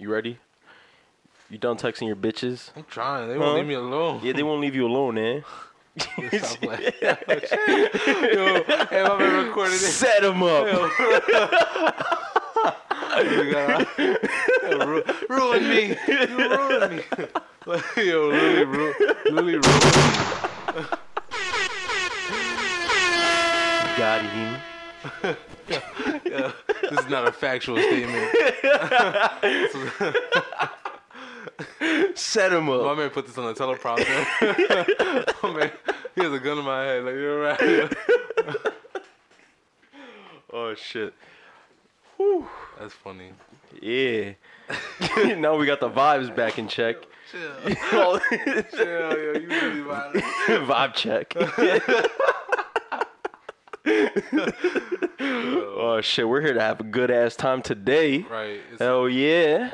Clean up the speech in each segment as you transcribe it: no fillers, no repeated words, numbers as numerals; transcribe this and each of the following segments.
You ready? You done texting your bitches? I'm trying. They won't leave me alone. Yeah, they won't leave you alone, man. Stop playing. Yo, hey, my man recorded it. Set him up. Ruin me. You ruined me. Yo, Lily ruined me. Got him. Yeah, this is not a factual statement. Set him up. My man put this on the teleprompter. My man, he has a gun in my head. Like, you're right. Oh, shit. Whew. That's funny. Yeah. Now we got the vibes back in check. Chill. Chill, yo. You really violent. Vibe check. Oh, shit. We're here to have a good-ass time today. Right. Hell yeah.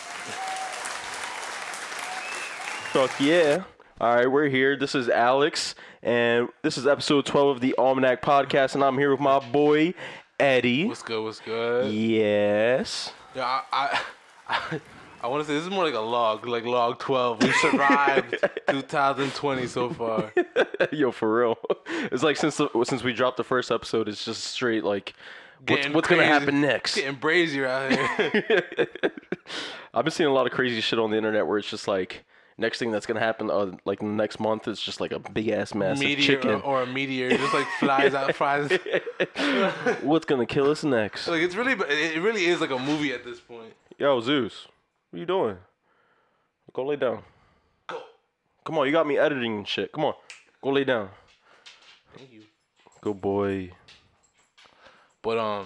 Fuck yeah. All right, we're here. This is Alex, and this is episode 12 of the Almanac Podcast, and I'm here with my boy, Eddie. What's good? What's good? Yes. Yeah, I want to say this is more like a log, like log 12. We survived 2020 so far. Yo, for real. It's like since we dropped the first episode, it's just straight like, what's going to happen next? Getting brazier out here. I've been seeing a lot of crazy shit on the internet where it's just like, next thing that's going to happen, like next month, it's just like a big-ass massive meteor chicken. Or a meteor just like flies out. What's going to kill us next? Like it really is like a movie at this point. Yo, Zeus, what are you doing? Go lay down. Go. Come on, you got me editing and shit. Come on, go lay down. Thank you. Good boy. But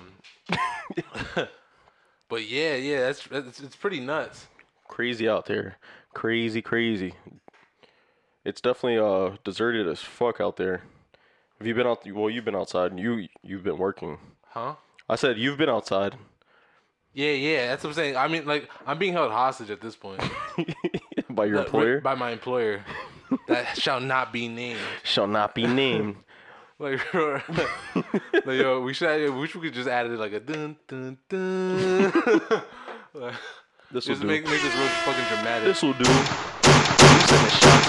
but yeah, it's pretty nuts. Crazy out there. Crazy. It's definitely deserted as fuck out there. Have you been out? Well, you've been outside and you've been working. Huh? I said you've been outside. Yeah, that's what I'm saying. I mean, like, I'm being held hostage at this point. By your employer? By my employer. That shall not be named. Shall not be named. Like, yo, we wish we could just add it like a dun dun dun. Like, This will just do. make this real fucking dramatic. This will do. You sending shots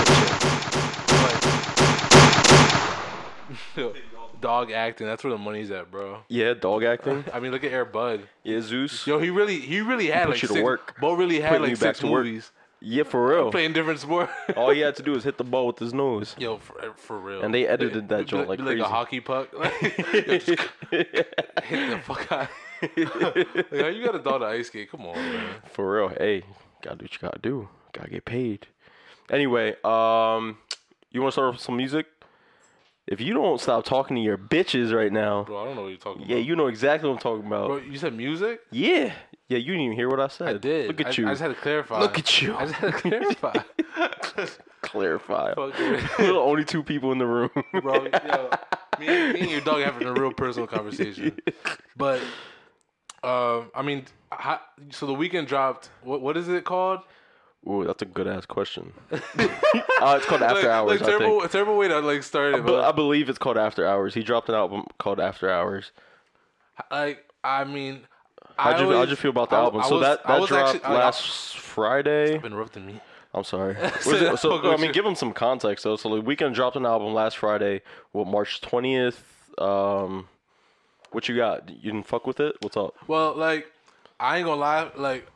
at shit. Yo, dog acting. That's where the money's at, bro. Yeah, dog acting. I mean, look at Air Bud. Yeah, Zeus. Yo, he really had put like you to six. work. Bo really had Putting like you back 6 to work. movies. Yeah, for real. Playing different sports. All he had to do is hit the ball with his nose. Yo, for real. And they edited that joint like crazy. Like a hockey puck. Yo, just hit the fuck out. Yo, you gotta dog the ice skate. Come on, man. For real. Hey, gotta do what you gotta do. Gotta get paid. Anyway, you want to start with some music? If you don't stop talking to your bitches right now. Bro, I don't know what you're talking about. Yeah, you know exactly what I'm talking about. Bro, you said music? Yeah. Yeah, you didn't even hear what I said. I did. Look at you. I just had to clarify. Look at you. I just had to clarify. Clarify. Fuck We're the only 2 people in the room. Bro, yo, me and your dog having a real personal conversation. But, I mean, so the weekend dropped. What is it called? Ooh, that's a good ass question. It's called After Hours. Like I think. a terrible way to like start it. I believe it's called After Hours. He dropped an album called After Hours. Like, I mean, How'd you feel about the album? So that dropped actually, last Friday. Stop interrupting me. I'm sorry. So I mean, give them some context though. So the Weeknd dropped an album last Friday. March 20th. What you got? You didn't fuck with it? What's up? Well, like, I ain't gonna lie. Like,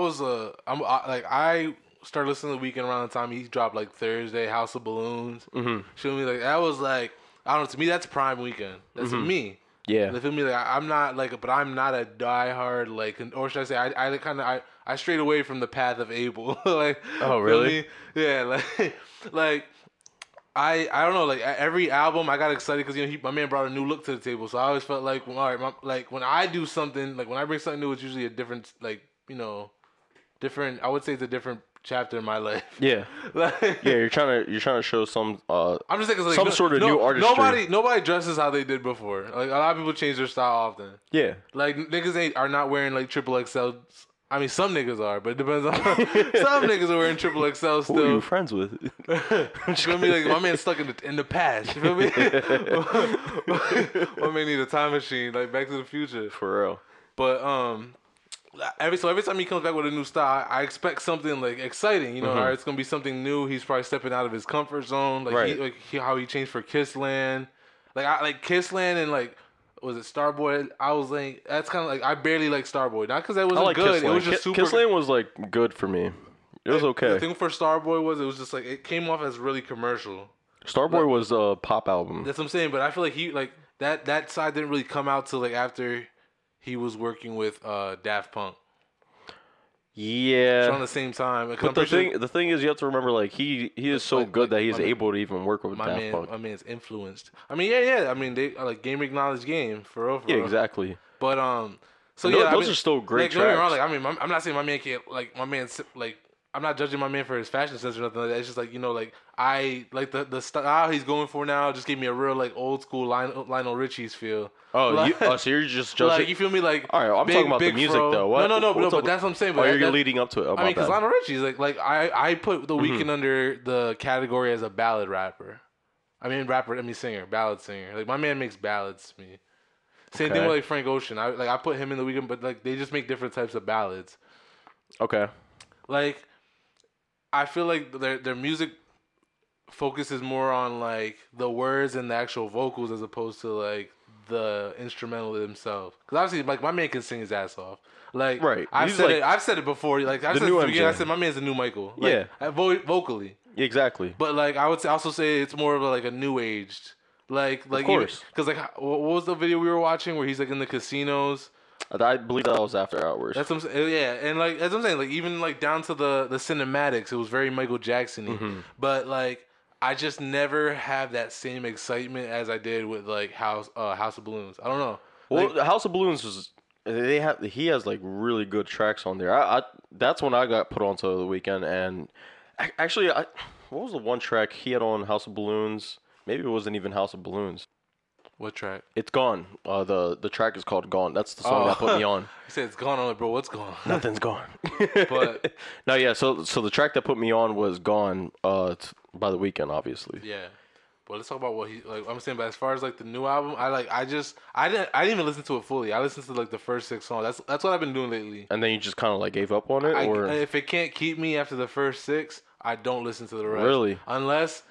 I started listening to the Weeknd around the time he dropped like Thursday, House of Balloons. Mm-hmm. Feel me? Like that was like, I don't know. To me, that's prime Weeknd. That's me. Yeah. You feel me? Like I'm not like, but I'm not a diehard like, or should I say, I strayed away from the path of Abel. Like, oh really? Feel me? Yeah. Like I don't know. Like every album, I got excited because my man brought a new look to the table. So I always felt like, all right, like when I do something, like when I bring something new, it's usually a different, like different. I would say it's a different chapter in my life. Yeah. Yeah, you're trying to show some I'm just saying, like, some sort of new artistry. Nobody dresses how they did before. Like a lot of people change their style often. Yeah. Like niggas are not wearing like XXL. I mean, some niggas are, but it depends on. Some niggas are wearing XXL still. Who are you friends with? You feel me? Like my man's stuck in the past. You feel me? My man need a time machine, like Back to the Future. For real. But every time he comes back with a new style, I expect something like exciting. You know, all right, it's gonna be something new. He's probably stepping out of his comfort zone. Like Right. how he changed for Kissland. Like Kissland and like was it Starboy? I was like that's kind of like I barely like Starboy, not because that I wasn't like good. Kissland. It was just super. Kissland was like good for me. It was okay. The thing for Starboy was it was just like it came off as really commercial. Starboy was a pop album. That's what I'm saying, but I feel like he like that side didn't really come out till like after he was working with Daft Punk. Yeah. Around the same time. But the thing is, you have to remember, like he is so good that he's able to even work with Daft Punk. My man's influenced. I mean, yeah. I mean, they like game acknowledged game for real. Yeah, exactly. But so and yeah, those are still great tracks. Wrong, like I mean, I'm not saying my man can't like my man's like. I'm not judging my man for his fashion sense or nothing like that. It's just like, you know, like I like the style he's going for now just gave me a real like old school Lionel Richie's feel. Oh, like, so you're just judging? Like you feel me? Like all right, I'm talking about the music though. What? No, but that's what I'm saying. But you're leading up to it. I mean, because Lionel Richie's like I put The Weeknd under the category as a ballad rapper. Singer, ballad singer. Like my man makes ballads to me. Same thing with like Frank Ocean. I put him in The Weeknd, but like they just make different types of ballads. Okay. Like I feel like their music focuses more on like the words and the actual vocals as opposed to like the instrumental themselves. Because obviously, like my man can sing his ass off. Like right. I've said it before. Like I said at the beginning, I said my man's a new Michael. Like, yeah. Vocally. Exactly. But like I would also say it's more of like a new aged. Like of course. Because like what was the video we were watching where he's like in the casinos? I believe that was After Hours. That's what I'm saying. Yeah, and like that's what I'm saying. Like even like down to the cinematics, it was very Michael Jackson-y. But like I just never have that same excitement as I did with like House of Balloons. I don't know. Well, like, House of Balloons was he has like really good tracks on there. I that's when I got put onto The Weeknd, and actually what was the one track he had on House of Balloons? Maybe it wasn't even House of Balloons. What track? It's Gone. The track is called Gone. That's the song that put me on. You said it's gone. I'm like, bro, what's gone? Nothing's gone. But no, yeah. So the track that put me on was Gone. By The Weeknd, obviously. Yeah. But let's talk about what he like. I'm saying, but as far as like the new album, I didn't even listen to it fully. I listened to like the first 6 songs. That's what I've been doing lately. And then you just kind of like gave up on it, or if it can't keep me after the first 6, I don't listen to the rest. Really? Unless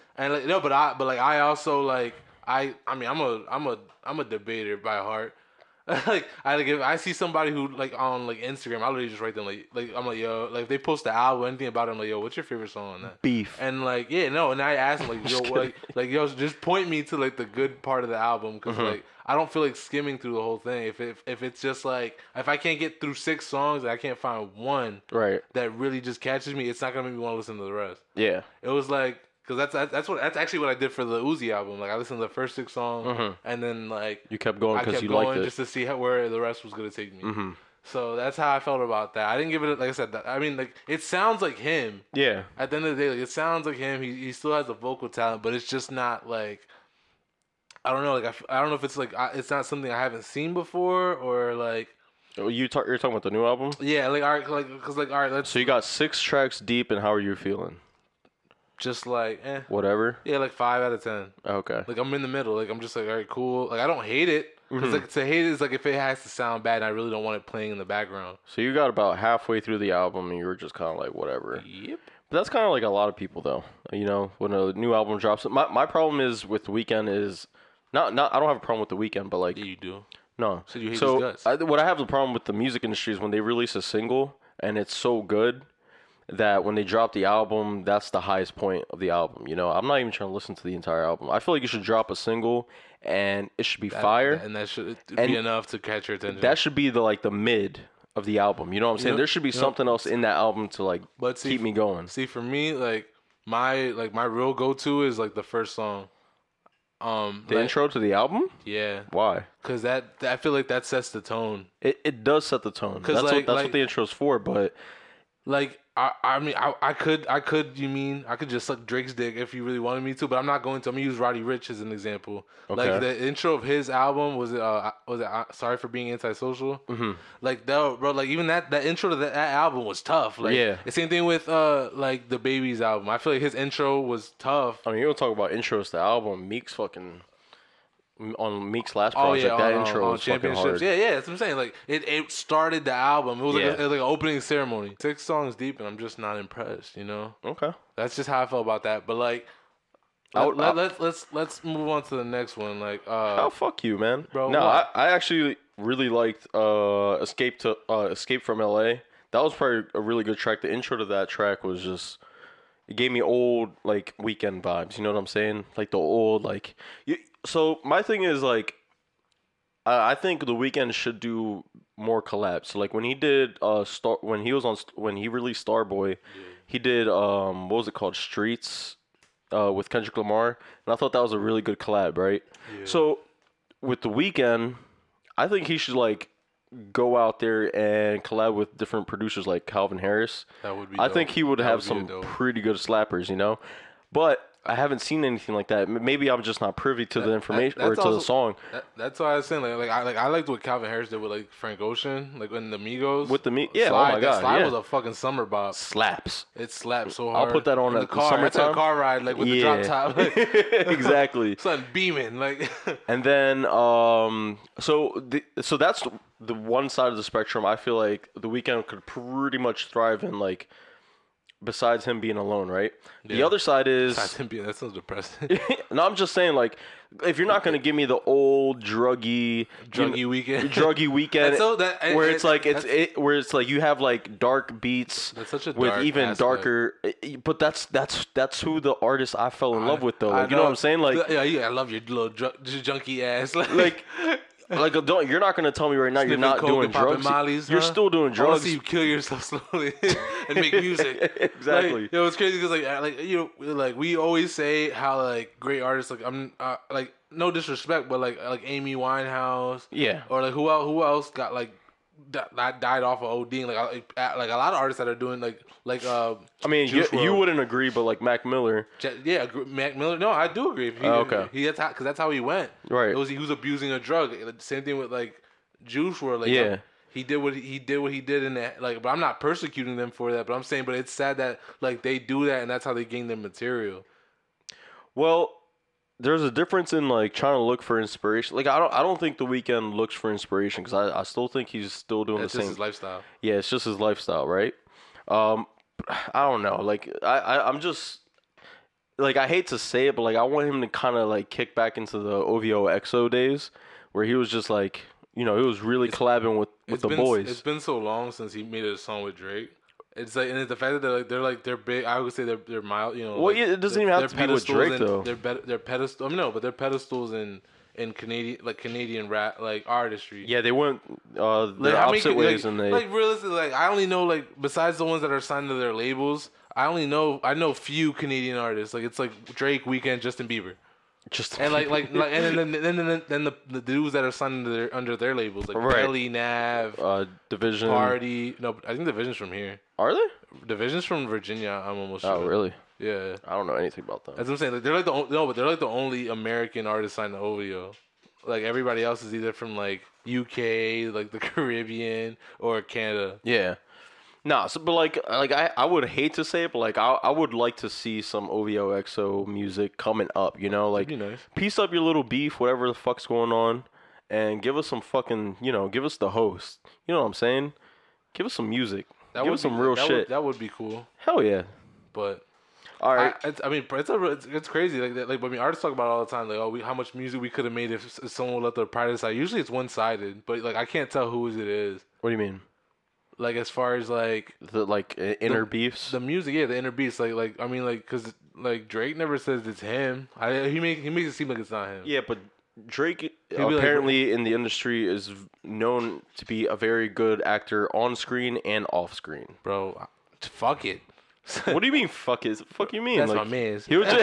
I also like. I mean I'm a debater by heart. Like if I see somebody who like on like Instagram, I literally just write them like I'm like yo, like if they post the album or anything about it, I'm like yo, what's your favorite song on that? Beef. And like and I ask them like yo yo just point me to like the good part of the album because like I don't feel like skimming through the whole thing. If it's just like if I can't get through 6 songs and I can't find one right that really just catches me, it's not gonna make me want to listen to the rest. Yeah. It was like. Because that's actually what I did for the Uzi album. Like I listened to the first 6 songs, and then like you kept going because you liked it, just to see where the rest was gonna take me. So that's how I felt about that. I didn't give it like I said. I mean, like it sounds like him. Yeah. At the end of the day, like it sounds like him. He still has the vocal talent, but it's just not like I don't know. Like I don't know if it's like it's not something I haven't seen before or like. You're talking about the new album? Yeah. Like all right. Because all right. Let's. So you got 6 tracks deep, and how are you feeling? Just like whatever. Yeah, like 5 out of 10. Okay. Like I'm in the middle. Like I'm just like all right, cool. Like I don't hate it. Because like to hate it is like if it has to sound bad, and I really don't want it playing in the background. So you got about halfway through the album, and you were just kind of like whatever. Yep. But that's kind of like a lot of people though. You know, when a new album drops. My problem is with The Weeknd is not I don't have a problem with The Weeknd, but like yeah, you do. No. So you hate his guts. What I have the problem with the music industry is when they release a single and it's so good that when they drop the album, that's the highest point of the album. You know, I'm not even trying to listen to the entire album. I feel like you should drop a single and it should be fire, and that should be enough to catch your attention. That should be the mid of the album. You know what I'm saying? There should be something else in that album to like keep me going. See, for me, like my real go-to is like the first song. The intro to the album? Yeah. Why? Because I feel like that sets the tone. It does set the tone. That's what the intro's for, but like I mean I could just suck Drake's dick if you really wanted me to, but I'm not going to. I'm gonna use Roddy Ricch as an example. Okay. Like the intro of his album was it Sorry for Being Antisocial. Like that, bro. Like even that intro to that album was tough. Like yeah. The same thing with like the Baby's album. I feel like his intro was tough. I mean, you don't talk about intros to album. Meek's fucking on Meek's last project. That intro was fucking hard. Yeah, that's what I'm saying. Like it started the album. It was like an opening ceremony. 6 songs deep, and I'm just not impressed. You know. Okay. That's just how I felt about that. But like, let's move on to the next one. Like, oh fuck you, man. Bro, no, I actually really liked Escape from LA. That was probably a really good track. The intro to that track was just. It gave me old, like, Weekend vibes. You know what I'm saying? Like, the old, like... So, my thing is, like... I think The Weeknd should do more collabs. So, like, when he did... when he released Starboy, he did... what was it called? Streets with Kendrick Lamar. And I thought that was a really good collab, right? Yeah. So, with The Weeknd, I think he should, like... go out there and collab with different producers like Calvin Harris. That would be I dope. think he would have some pretty good slappers, you know? But I haven't seen anything like that. Maybe I'm just not privy to the information or to the song. That's why I was saying I liked what Calvin Harris did with like Frank Ocean, like in the Migos. With the yeah, Slide, oh my god, Slide was a fucking summer bop. Slaps. It slaps so hard. I'll put that on in the car. summertime. That's a car ride, like with the drop top. Like, exactly. Sun beaming, like. And then so that's the one side of the spectrum. I feel like The Weeknd could pretty much thrive in, like. Besides him being alone, right? Yeah. The other side is... Besides him being... That sounds depressing. No, I'm just saying, like, if you're not going to give me the old druggy Weekend. Druggy Weekend, where it's like you have, like, dark beats that's such a with dark even aspect. darker... But that's who the artist I fell in love with, though. Like, you know what I'm saying? Like, yeah, I love your little junkie ass. Like you're not gonna tell me right now you're not doing drugs. Mollies, you're still doing drugs. I want to see you kill yourself slowly and make music. Exactly. Like, it's crazy because like we always say how like great artists like I'm like no disrespect but like Amy Winehouse. Yeah. Or like who else got like died off of ODing like a lot of artists that are doing like I mean you wouldn't agree but like Mac Miller. Yeah, Mac Miller. No, I do agree. Okay. Because that's how he went. Right. He was abusing a drug. Same thing with like Juice WRLD. Like, yeah. He did what he did in that. Like, but I'm not persecuting them for that. But I'm saying, but it's sad that like they do that and that's how they gain their material. Well, there's a difference in like trying to look for inspiration. Like I don't think The Weeknd looks for inspiration because I still think he's still doing the same. It's his lifestyle. Yeah, it's just his lifestyle, right? I don't know. Like I'm just like I hate to say it, but like I want him to kind of like kick back into the OVO XO days where he was just like he was really collabing with the boys. It's been so long since he made a song with Drake. It's like, and it's the fact that they're big. I would say they're mild. You know. Well, yeah, it doesn't even have to be with Drake though. They're pedestal. I mean, no, but they're pedestals in Canadian rap artistry. Yeah, they went opposite ways, and they realistically I only know besides the ones that are signed to their labels. I know few Canadian artists. Like it's like Drake, Weeknd, Justin Bieber. And then the dudes that are signed under their labels like Belly, Nav, Division, Party. No, I think Division's from here. Are they? Division's from Virginia. I'm almost sure. Oh, really? Yeah. I don't know anything about that. That's what I'm saying. Like, they're like the only American artist signed to OVO. Like everybody else is either from like UK, like the Caribbean, or Canada. Yeah. Nah, so, but like I would hate to say it, but like I would like to see some OVO XO music coming up, you know, like nice. Piece up your little beef, whatever the fuck's going on, and give us some fucking, give us the host. You know what I'm saying? Give us some music. Give us some real shit. That would be cool. Hell yeah. But all right. It's crazy. Like I mean, artists talk about it all the time. Like, how much music we could have made if someone would let their pride aside. Usually it's one sided, but like I can't tell whose it is. What do you mean? Like as far as like the inner beefs, the music, yeah, the inner beefs. Like I mean, like because like Drake never says it's him. He makes it seem like it's not him. Yeah, but Drake apparently in the industry is known to be a very good actor on screen and off screen. Bro, fuck it. What do you mean? Fuck it. Fuck you mean? That's like, my man's. He was just...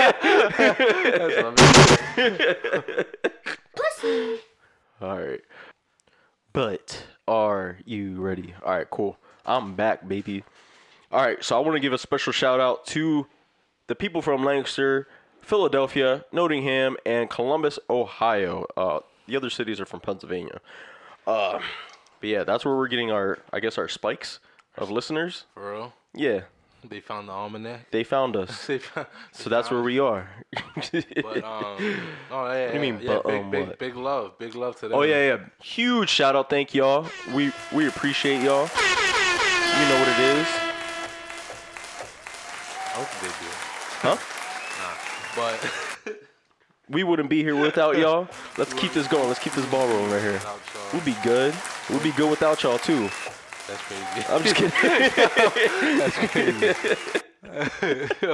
That's my man. All right. But are you ready? All right, cool. I'm back, baby. All right, so I want to give a special shout out to the people from Lancaster, Philadelphia, Nottingham, and Columbus, Ohio. The other cities are from Pennsylvania. But yeah, that's where we're getting our spikes of listeners. For real? Yeah. They found the almanac. They found us. They found, So that's where we are. But oh yeah, What do you mean, yeah, but, what? big love to them. Oh yeah. Huge shout out, thank y'all. We appreciate y'all. You know what it is, I don't think they do. huh? But We wouldn't be here without y'all. Let's keep this going. Let's keep this ball rolling right here. without y'all, We'll be good. We'll be good without y'all too. that's crazy. I'm just kidding. That's crazy.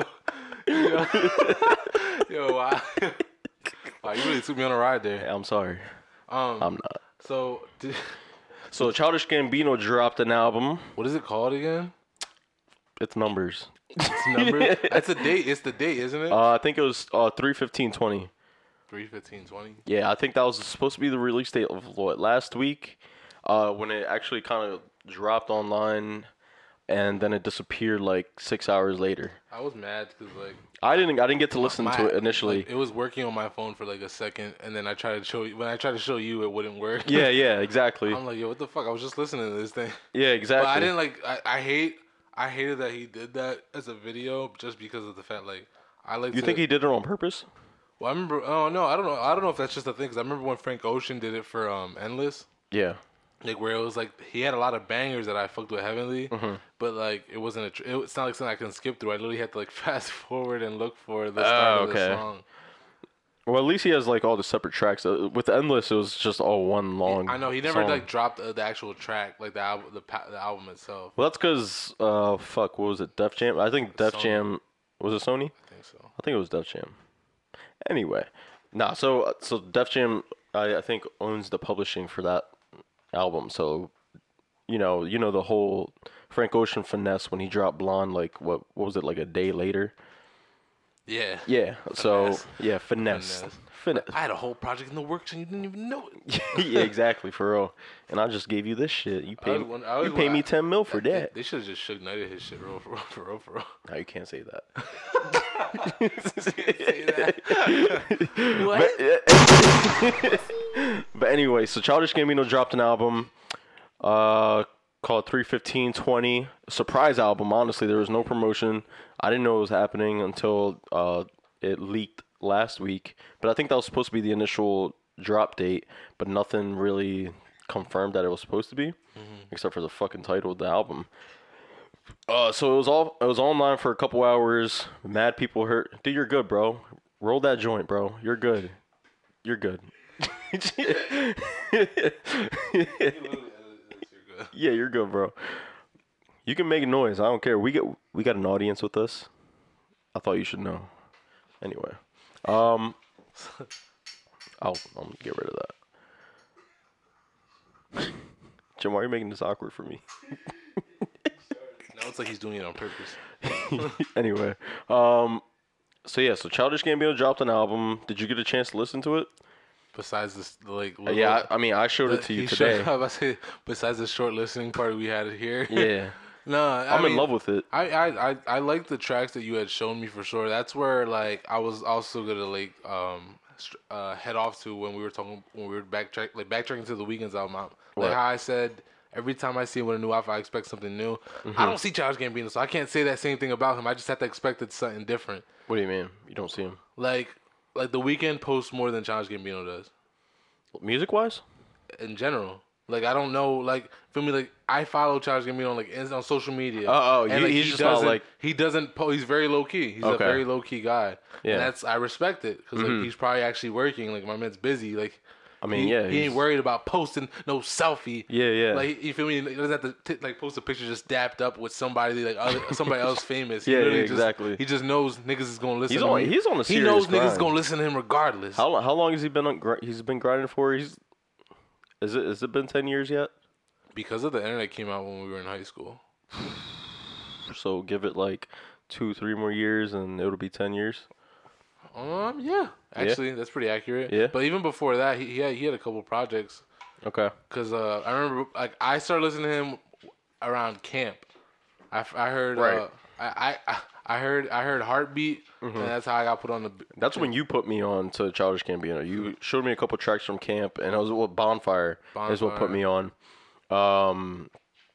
Yo, wow. Wow, you really took me on a ride there. I'm sorry. I'm not. So, So Childish Gambino dropped an album. what is it called again? It's numbers. It's number. That's the date. It's the date, isn't it? I think it was 3/15/20. 3/15/20. Yeah, I think that was supposed to be the release date of what, last week, when it actually kind of dropped online, and then it disappeared like 6 hours later. I was mad because like I didn't get to listen to it initially. Like, it was working on my phone for like a second, and then I tried to show you. When I tried to show you, it wouldn't work. Yeah, exactly. I'm like, yo, what the fuck? I was just listening to this thing. Yeah, exactly. But I didn't like. I hated that he did that as a video just because of the fact like I like. You think he did it on purpose? Well, I remember. Oh no, I don't know. I don't know if that's just a thing. Cause I remember when Frank Ocean did it for Endless. Yeah. Like where it was like he had a lot of bangers that I fucked with heavily, but like it wasn't it's not like something I can skip through. I literally had to like fast forward and look for the start of the song. Well, at least he has like all the separate tracks. With Endless, it was just all one long. I know he never song. like dropped the actual track, like the album itself. Well, that's because fuck, what was it? Def Jam. I think Def Sony. Jam was it Sony? I think so. I think it was Def Jam. Anyway, so Def Jam, I think owns the publishing for that album. So, you know the whole Frank Ocean finesse when he dropped Blonde. Like what was it, like a day later? Yeah. Yeah. So Finesse. yeah, finesse. I had a whole project in the works and you didn't even know it. Yeah, exactly, for real. And I just gave you this shit. You paid me $10 million for that. They should have just Suge Knighted his shit for real. No, you can't say that. What? But anyway, so Childish Gambino dropped an album called 3/15/20. Surprise album, honestly. There was no promotion. I didn't know it was happening until it leaked last week. But I think that was supposed to be the initial drop date, but nothing really confirmed that it was supposed to be, except for the fucking title of the album. So it was online for a couple hours. Mad people hurt. Dude, you're good, bro. Roll that joint, bro. You're good. You're good. Yeah, you're good, bro. You can make noise. I don't care. We got an audience with us. I thought you should know. Anyway, I'm gonna get rid of that. Jim, why are you making this awkward for me? Now it's like he's doing it on purpose. Anyway, so Childish Gambino dropped an album. Did you get a chance to listen to it? Besides this, like Yeah, I mean, I showed it to you today. I was about to say, besides the short listening part we had here. Yeah. No, I'm in love with it. I like the tracks that you had shown me for sure. That's where like I was also gonna like head off to when we were backtracking to the Weeknd's album. Like What? how I said, every time I see him with a new outfit, I expect something new. I don't see Childish Gambino, so I can't say that same thing about him. I just have to expect it's something different. What do you mean? You don't see him? Like the Weeknd posts more than Childish Gambino does Music wise? in general. Like I don't know, like feel me, like I follow Childish Gambino on social media. And he's just not like he doesn't. He's very low key. He's a very low key guy. Yeah. And I respect it because like he's probably actually working. Like my man's busy. Like I mean, he he's ain't worried about posting no selfie. Yeah. Like you feel me? He doesn't have to like post a picture just dapped up with somebody somebody else famous. He Yeah, literally exactly. He just knows niggas is gonna listen. He's to on. him. He's on a He serious knows niggas grind. gonna listen to him regardless. How long has he been he's been grinding for? Has it been 10 years yet? Because of the internet came out when we were in high school. So give it like 2-3 more years and it'll be 10 years. Yeah. Actually, that's pretty accurate. Yeah. But even before that, he had a couple projects. Okay. Cause I remember like I started listening to him around camp. I heard Right. I heard Heartbeat, and that's how I got put on the. That's when you put me on to Childish Gambino. You showed me a couple tracks from camp, and it was what Bonfire is what put me on.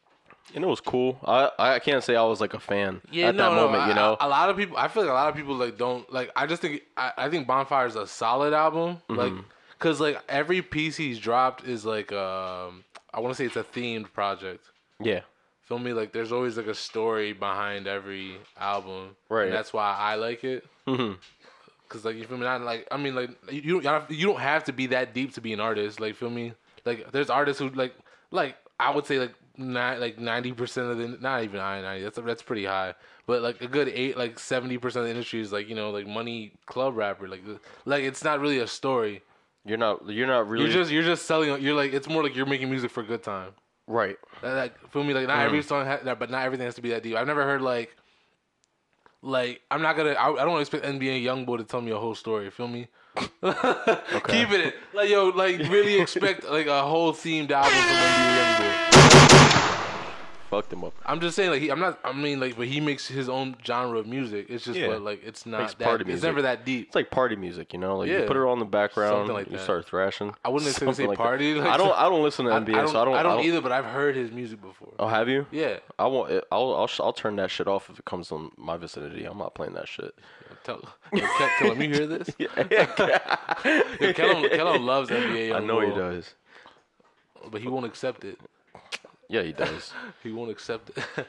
And it was cool. I can't say I was like a fan Yeah, at no, that no. moment, you know? A lot of people. I feel like a lot of people like don't like. I just think I think Bonfire is a solid album. Like, cause like every piece he's dropped is like I want to say it's a themed project. Yeah. Feel me? Like, there's always like a story behind every album, Right. And that's why I like it. Cause like you feel me? Not like I mean like you don't have to be that deep to be an artist. Like feel me? Like there's artists who like I would say like 90% of the not even high 90. That's pretty high. But like a good 70% of the industry is like like money club rapper. Like it's not really a story. You're not really You're just selling. You're like it's more like you're making music for a good time. right. Like feel me? Like not every song has that, but not everything has to be that deep. I've never heard like I'm not gonna. I don't expect NBA YoungBoy to tell me a whole story. Feel me? Okay. Keep it like really expect like a whole themed album from NBA YoungBoy. Fucked him up. I'm just saying but he makes his own genre of music. It's just Yeah. like it's Makes not that. party It's music. never that deep. It's like party music, you know? Like you Yeah. put it on the background, Something like you that. start thrashing. I wouldn't necessarily say Something like that. party. Like, I don't listen to NBA, so I don't either. But I've heard his music before. Oh, have you? Yeah. I'll turn that shit off if it comes in my vicinity. I'm not playing that shit. Tell him you hear this. Yeah. Yo, Kellum loves NBA. I know he Youngboy, does. but he won't accept it. Yeah, he does. He won't accept it.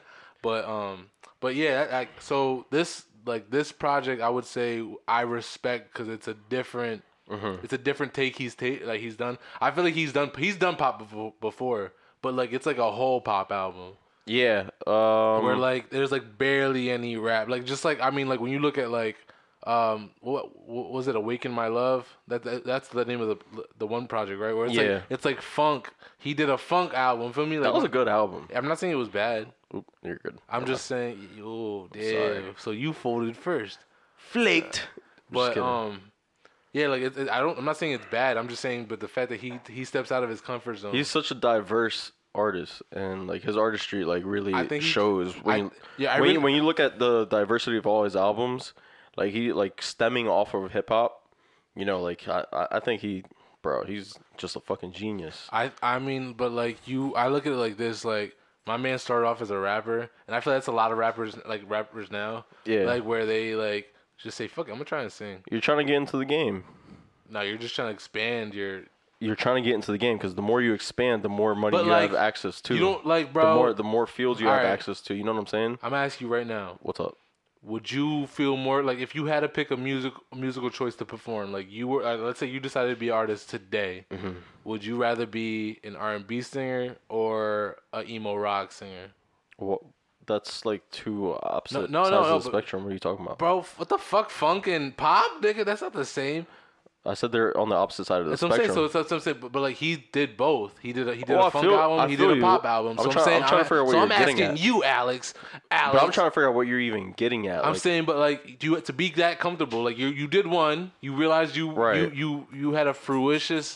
but yeah. So this project, I would say I respect because it's a different. It's a different take he's done. I feel like he's done pop before, but like it's like a whole pop album. Yeah. Where like there's like barely any rap. Like just like I mean like when you look at like what was it, Awaken My Love? That's the name of the one project, right? Where it's like it's like funk. He did a funk album. Feel me? Like that was a good album. I'm not saying it was bad. Oop, you're good. I'm just saying, oh damn. Sorry. So you folded first. Flaked. But yeah, like I'm not saying it's bad. I'm just saying, but the fact that he steps out of his comfort zone. He's such a diverse artist, and like his artistry like really shows when you look at the diversity of all his albums. Like he like stemming off of hip hop, you know. Like I think he's just a fucking genius. I mean, but like I look at it like this. Like my man started off as a rapper, and I feel that's a lot of rappers now. Yeah. Like where they like just say, "Fuck it, I'm gonna try and sing." You're trying to get into the game. No, you're just trying to expand your. You're trying to get into the game because the more you expand, the more money you have access to. You don't like, bro. The more fields you have access to. You know what I'm saying? I'm gonna ask you right now. What's up? Would you feel more like if you had to pick a musical choice to perform? Like you were, let's say you decided to be an artist today. Would you rather be an R&B singer or a emo rock singer? Well, that's like two opposite sides of the spectrum. What are you talking about, bro? What the fuck, funk and pop, nigga? That's not the same. I said they're on the opposite side of the spectrum. That's what I'm saying. But like he did both. He did a funk album. He did a pop album. So I'm trying to figure out what you're getting at. I'm asking you, Alex. But I'm trying to figure out what you're even getting at. I'm saying, but like, to be that comfortable, like you did one. You realized you had a fruitious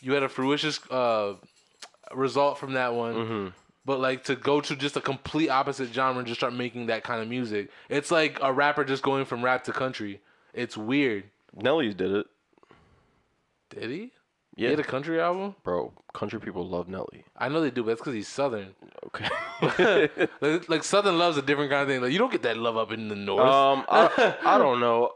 result from that one. But like to go to just a complete opposite genre and just start making that kind of music, it's like a rapper just going from rap to country. It's weird. Nelly did it. Did he? Yeah. He had a country album? Bro, country people love Nelly. I know they do, but that's because he's Southern. Okay. like Southern love's a different kind of thing. Like you don't get that love up in the North. I don't know.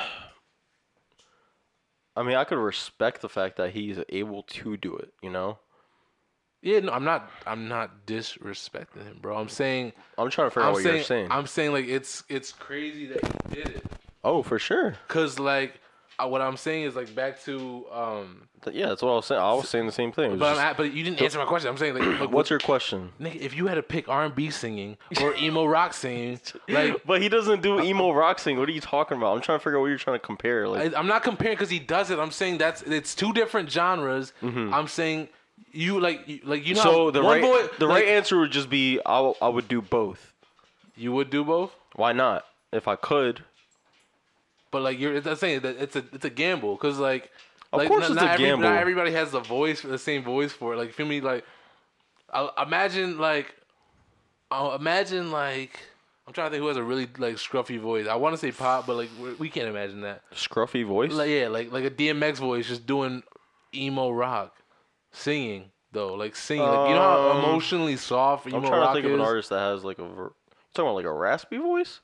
I mean, I could respect the fact that he's able to do it, you know? Yeah, no, I'm not disrespecting him, bro. I'm saying I'm trying to figure out what you're saying. I'm saying like it's crazy that he did it. Oh, for sure. Cause like what I'm saying is like back to yeah, that's what I was saying. I was saying the same thing. But you didn't answer my question. I'm saying like what's your question? Nigga, if you had to pick R&B singing or emo rock singing, like but he doesn't do emo rock singing. What are you talking about? I'm trying to figure out what you're trying to compare. Like I'm not comparing because he does it. I'm saying it's two different genres. I'm saying you know. So the right answer would just be I would do both. You would do both? Why not? If I could. But like I'm saying that it's a gamble because like of course it's a gamble. Not everybody has the same voice for it. Like feel me like imagine like I'm trying to think who has a really like scruffy voice. I want to say pop, but like we can't imagine that scruffy voice. Like a DMX voice just doing emo rock, singing. though? Like singing, like you know how emotionally soft emo I'm trying rock to think of is? an artist that has like talking about like a raspy voice.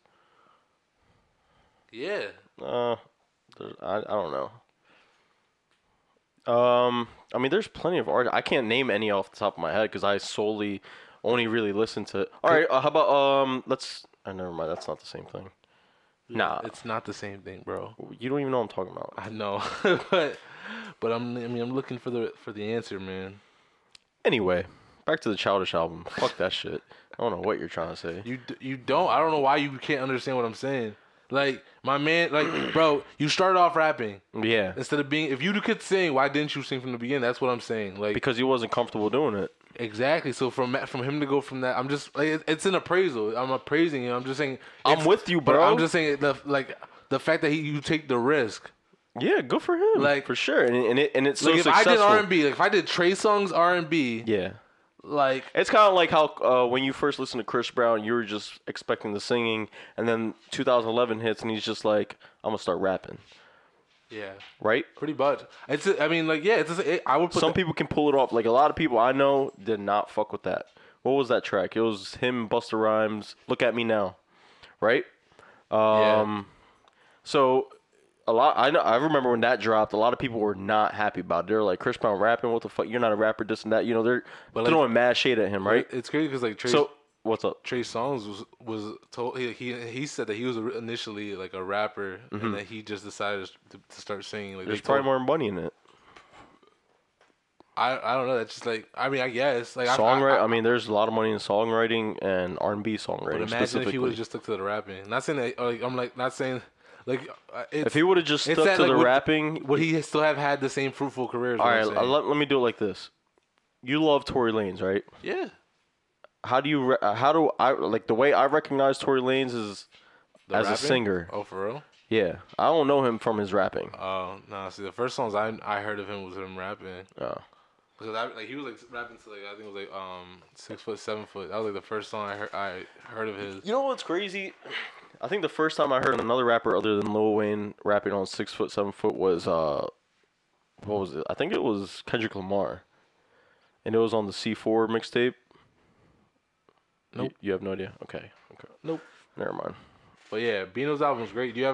Yeah. I don't know. I mean, there's plenty of art. I can't name any off the top of my head because I solely only really listen to. All right, how about let's. Never mind. That's not the same thing. Nah, It's not the same thing, bro. you don't even know what I'm talking about. I know, but I'm looking for the answer, man. Anyway, back to the Childish album. Fuck that shit. I don't know what you're trying to say. You don't. I don't know why you can't understand what I'm saying. Like my man, like bro, you started off rapping Yeah, instead of being. If you could sing, why didn't you sing from the beginning? That's what I'm saying. Like because he wasn't comfortable doing it. exactly. So from him to go from that, I'm just like it's an appraisal. I'm appraising him. I'm just saying. I'm with you, But bro. I'm just saying the fact that you take the risk. Yeah, good for him. Like- for sure, and it's so Like if successful. I did R&B, like if I did Trey Songz R&B, Yeah. like It's kind of like how when you first listened to Chris Brown, you were just expecting the singing, and then 2011 hits, and he's just like, "I'm gonna start rapping," yeah, right? pretty much. I mean, like yeah, I would put Some people can pull it off. Like a lot of people I know did not fuck with that. What was that track? It was him, Busta Rhymes. Look at me now, right? Yeah. So I remember when that dropped. A lot of people were not happy about it. They're like, Chris Brown rapping. What the fuck? You're not a rapper. This and that. You know, they're But, like, throwing mad shade at him, right? It's crazy because like Trey. So what's up? Trey Songz was told he said that he was initially like a rapper and that he just decided to start singing. Like There's they probably told, more money in it. I don't know. That's just like I mean I guess like Songwriting. I mean, there's a lot of money in songwriting and R&B But songwriting imagine specifically. if he would have just stuck to the rapping. Not saying that like I'm like not saying like If he would have just it's stuck that, to like, the would- rapping, would he still have had the same fruitful career? Is all what right. I'm saying. Let me do it like this. You love Tory Lanez, right? Yeah. How do I like the way I recognize Tory Lanez is The as a rapping? singer? Oh, for real? Yeah, I don't know him from his rapping. Oh, no. See, the first songs I heard of him was him rapping. Oh. Because he was like rapping to like I think it was like 6 foot, 7 foot. That was like the first song I heard of his. You know what's crazy? I think the first time I heard another rapper other than Lil Wayne rapping on 6 foot, 7 foot was what was it? I think it was Kendrick Lamar, and it was on the C4 mixtape. Nope. You have no idea. Okay. Nope. Never mind. But yeah, Bino's album's great. Do you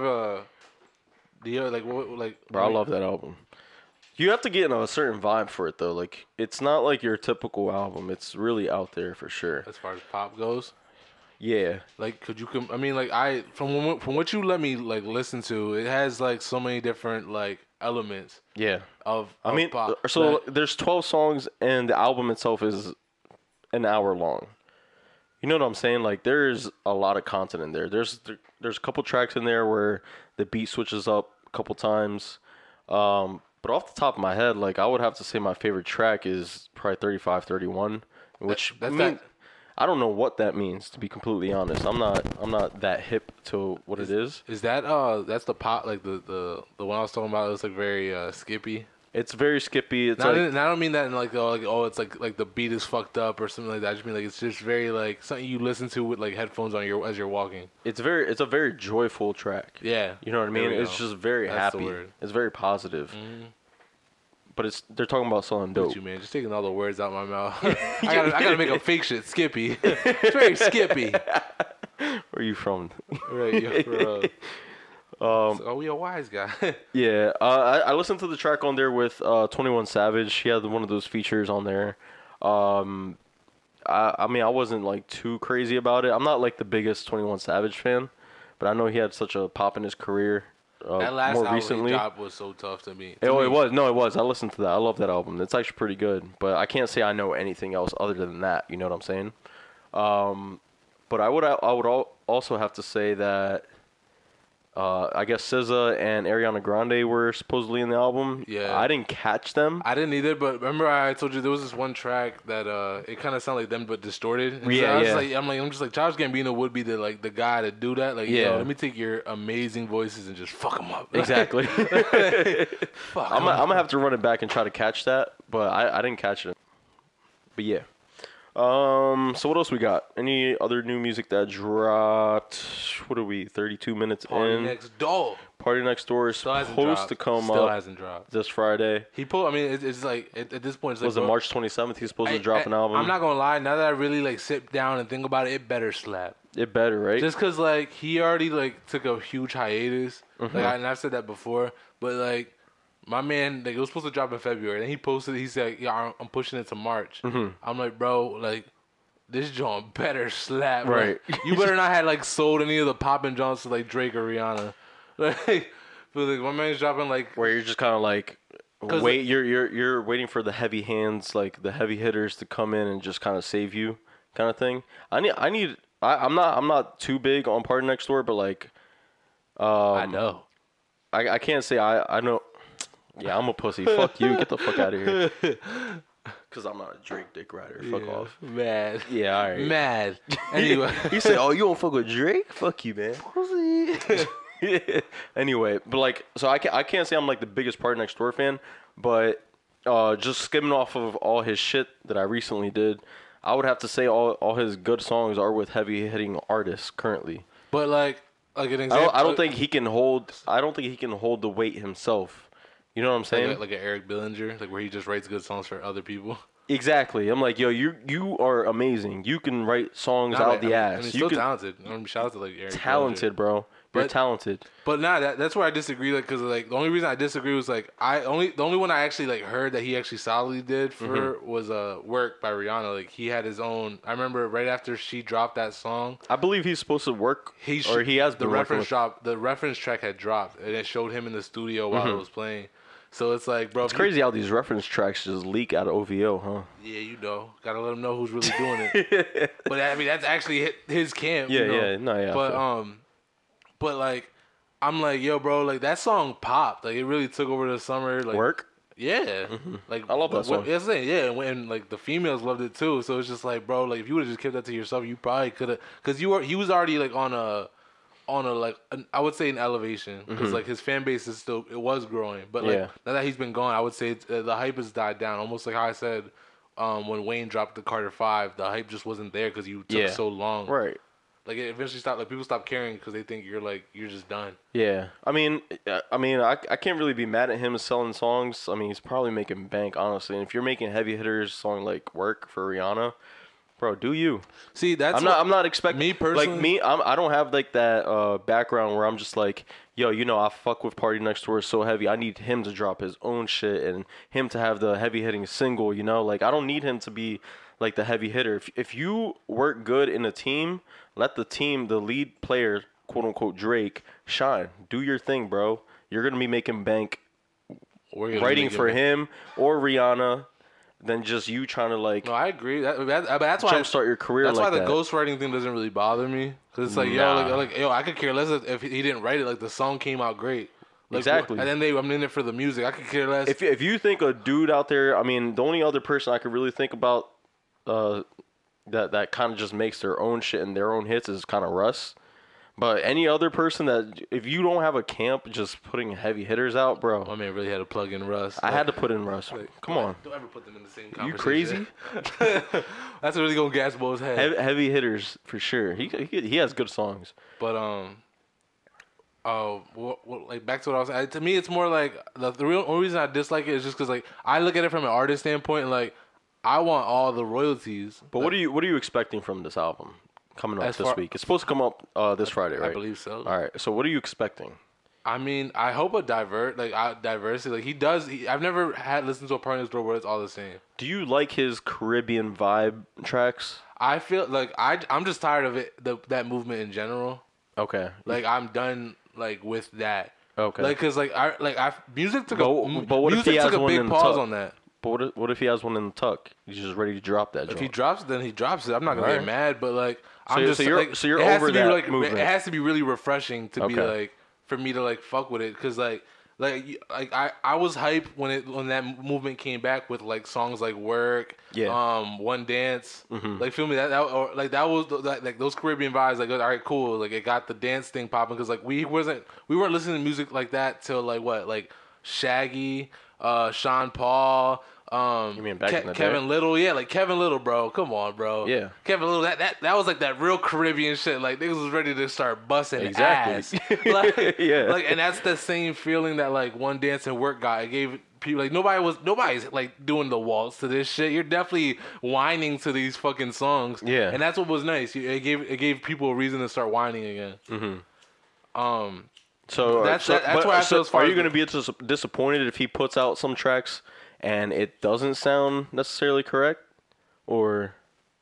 have like what like? Bro, I love that album. You have to get in a certain vibe for it though. Like it's not like your typical album. It's really out there for sure. As far as pop goes, Yeah. like could you I mean like from what you let me like listen to, it has like so many different like elements Yeah. of I mean, pop so that- there's 12 songs and the album itself is an hour long. You know what I'm saying? Like there's a lot of content in there. There's a couple tracks in there where the beat switches up a couple times. But off the top of my head, like I would have to say my favorite track is probably 3531, which I don't know what that means, to be completely honest. I'm not that hip to what it is. Is that that's the pop like the one I was talking about? It's like very skippy. It's very skippy. It's I like don't mean that in like it's like the beat is fucked up or something like that. I just mean like it's just very like something you listen to with like headphones on as you're walking. it's a very joyful track. Yeah, You know what I mean? There we It's go. just very That's the happy. word. It's very positive. But they're talking about selling Look dope. at you, man, just taking all the words out my mouth. I gotta make a fake shit skippy. It's very skippy. Where are you from? Right, yo, bro. Oh, we a wise guy. Yeah, I listened to the track on there with 21 Savage. He had one of those features on there. I mean, I wasn't like too crazy about it. I'm not like the biggest 21 Savage fan, but I know he had such a pop in his career. That last more album recently. he dropped was so tough to me. It was. No, it was. I listened to that. I love that album. It's actually pretty good. But I can't say I know anything else other than that. You know what I'm saying? But I would also have to say that I guess SZA and Ariana Grande were supposedly in the album. Yeah. I didn't catch them. I didn't either, but remember I told you there was this one track that it kind of sounded like them but distorted. And Yeah, so I was yeah. I'm just like Childish Gambino would be the guy to do that. Like, Yeah. yo, let me take your amazing voices and just fuck them up. Exactly. Fuck I'm 'em. gonna have to run it back and try to catch that, but I didn't catch it. But yeah. So what else we got? Any other new music that dropped? What are we? 32 minutes Party in. Next Door. Party Next Door is Still hasn't supposed dropped. to come Still up hasn't dropped. this Friday. He pulled. I mean, it's like at this point, it's like Was it bro, March 27th? He's supposed to drop an album. I'm not gonna lie. Now that I really like sit down and think about it, it better slap. It better, right? Just cause like he already like took a huge hiatus. Mm-hmm. And I've said that before, but like my man, like it was supposed to drop in February, and he posted. He said, "Yeah, I'm pushing it to March." Mm-hmm. I'm like, bro, like this joint better slap, Right. Like, you better not have like sold any of the poppin' joints to like Drake or Rihanna. Like, but like my man's dropping like Where you're just kind of like, 'Cause wait, you're waiting for the heavy hands, like the heavy hitters, to come in and just kind of save you, kind of thing. I'm not too big on Party Next Door, but like, I know. I can't say I know. Yeah, I'm a pussy. Fuck you. Get the fuck out of here. Cause I'm not a Drake dick rider. Fuck off. Mad. Yeah, all right. Mad. Anyway. He said, "Oh, you don't fuck with Drake? Fuck you, man." Pussy. Anyway, but like, so I can't say I'm like the biggest Party Next Door fan, but just skimming off of all his shit that I recently did, I would have to say all his good songs are with heavy hitting artists currently. But like an example. I don't think he can hold. I don't think he can hold the weight himself. You know what I'm saying? Like an Eric Billinger, like where he just writes good songs for other people. Exactly. I'm like, yo, you are amazing. You can write songs out the ass. I mean, you still can talented. Shout out to like Eric. talented, Billinger. bro. You're But- talented. But that's where I disagree. Like, cause like the only reason I disagree was like the only one I actually like heard that he actually solidly did for was "Work" by Rihanna. Like he had his own. I remember right after she dropped that song, I believe he's supposed to work, he has the been working reference with. drop. The reference track had dropped, and it showed him in the studio while it was playing. So it's like, bro, It's crazy how these reference tracks just leak out of OVO, huh? Yeah, you know, gotta let him know who's really doing it. But I mean, that's actually his camp. Yeah, you know? yeah, no, yeah. But but like, I'm like, yo, bro, like that song popped. Like it really took over the summer. Like Work? Yeah, like I love that song. That's the thing, yeah, and like the females loved it too. So it's just like, bro, like if you would have just kept that to yourself, you probably could have, because he was already like on a like I would say an elevation, because like his fan base is still, it was growing, but like Yeah. now that he's been gone, I would say the hype has died down. Almost like how I said when Wayne dropped the Carter 5, the hype just wasn't there because you took Yeah. so long. Right. Like it eventually stopped. Like people stopped caring because they think you're just done. Yeah. I mean, I can't really be mad at him selling songs. I mean, he's probably making bank, honestly. And if you're making heavy hitters song like Work for Rihanna, bro, do you? See, that's I'm not expecting me personally. like me. I don't have like that background where I'm just like, yo, you know, I fuck with Party Next Door so heavy. I need him to drop his own shit and him to have the heavy hitting single. You know, like I don't need him to be like the heavy hitter. If you work good in a team, let the team, the lead player, quote unquote Drake, shine. Do your thing, bro. You're gonna be making bank writing for him or Rihanna than just you trying to like No, I agree. That's why jumpstart your career. That's like why the that. ghostwriting thing doesn't really bother me, because it's like yo, I could care less if he didn't write it. Like the song came out great. Like, Exactly. And then I'm in it for the music. I could care less. If you think a dude out there, I mean, the only other person I could really think about that kind of just makes their own shit and their own hits is kind of Russ. But any other person that, if you don't have a camp just putting heavy hitters out, bro, My man really had to plug in Russ. I had to put in Russ. Come on, Don't ever put them in the same you conversation. crazy? That's really gonna gas Bo's head. Heavy hitters for sure. He has good songs. But like back to what I was saying. To me, it's more like the only reason I dislike it is just because like I look at it from an artist standpoint and like I want all the royalties. But what are you expecting from this album coming up As this far- week? It's supposed to come up this Friday, right? I believe so. All right. So what are you expecting? I mean, I hope a diversity. Like he does. I've never had listened to a Party Next Door where it's all the same. Do you like his Caribbean vibe tracks? I feel like I'm just tired of it. That movement in general. Okay. Like I'm done. Like with that. Okay. Like cause music took But what if music he has took a one big in the pause tuck? on that. But what if he has one in the tuck? He's just ready to drop that. If he joint. drops it, then he drops it. I'm not gonna Alright. get mad, but like So I'm you're- just so you're- like, so you're it has over to be that like movement. it has to be really refreshing to be Okay. like for me to like fuck with it, because like I was hyped when that movement came back with like songs like Work, Yeah. One Dance, like feel me that was like those Caribbean vibes. Like all right, cool. Like it got the dance thing popping, because like we weren't listening to music like that till like Shaggy, Sean Paul, You mean back in the day? Kevin Little, yeah, like Kevin Little, bro. Come on, bro. Yeah. Kevin Little, that was like that real Caribbean shit. Like niggas was ready to start busting Exactly. ass. Like, Yeah. like, and that's the same feeling that like One Dance and Work got. It gave people like nobody's like doing the waltz to this shit. You're definitely whining to these fucking songs. Yeah. And that's what was nice. It gave people a reason to start whining again. Mm-hmm. So That's why I feel as far are as you going to be disappointed if he puts out some tracks and it doesn't sound necessarily correct, or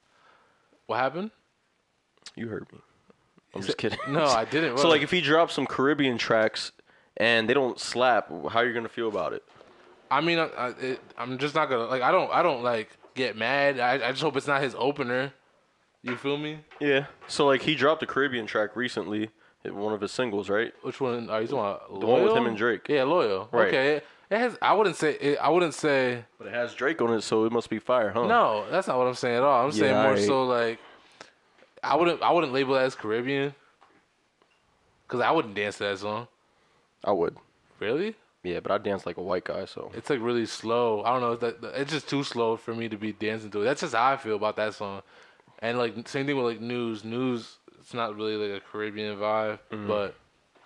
what happened? you heard me? I'm just kidding. No, I didn't. So like if he drops some Caribbean tracks and they don't slap, how are you going to feel about it? I mean, I'm just not gonna like. I don't like get mad. I just hope it's not his opener. You feel me? Yeah. So like he dropped a Caribbean track recently, one of his singles, right? Which one are you talking about? Loyal? The one with him and Drake. Yeah, Loyal. Right. Okay. It has. I wouldn't say. But it has Drake on it, so it must be fire, huh? No, that's not what I'm saying at all. I'm saying more alright. so like. I wouldn't label that as Caribbean. Cause I wouldn't dance to that song. I would. Really? Yeah, but I dance like a white guy, so. It's like really slow. I don't know. It's just too slow for me to be dancing to it. That's just how I feel about that song. And like same thing with like News. News. It's not really like a Caribbean vibe, but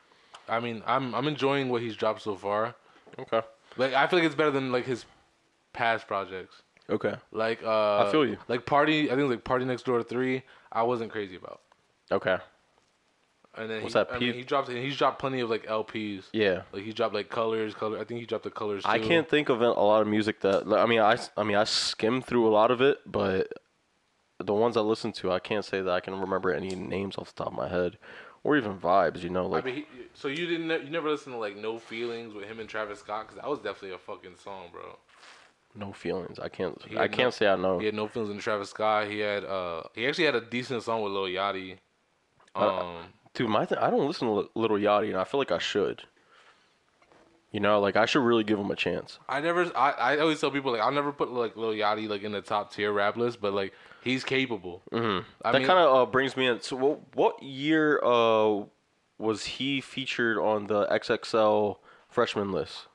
I mean, I'm enjoying what he's dropped so far. Okay. Like I feel like it's better than like his past projects. Okay. Like I feel you. Like Party. I think like Party Next Door 3. I wasn't crazy about. Okay. And then What's that? he's dropped plenty of like LPs. Yeah. Like he dropped like Colors. I think he dropped the Colors too. I can't think of a lot of music that I skimmed through a lot of it, but the ones I listened to, I can't say that I can remember any names off the top of my head, or even vibes. You know, like I mean, so you never listened to like No Feelings with him and Travis Scott? Because that was definitely a fucking song, bro. No Feelings. I can't no- say I know. He had No Feelings with Travis Scott. He actually had a decent song with Lil Yachty. Dude, I don't listen to Lil Yachty, and I feel like I should. You know, like I should really give him a chance. I always tell people like I'll never put like Lil Yachty like in the top tier rap list, but like he's capable. That kind of brings me in. So, what year was he featured on the XXL freshman list?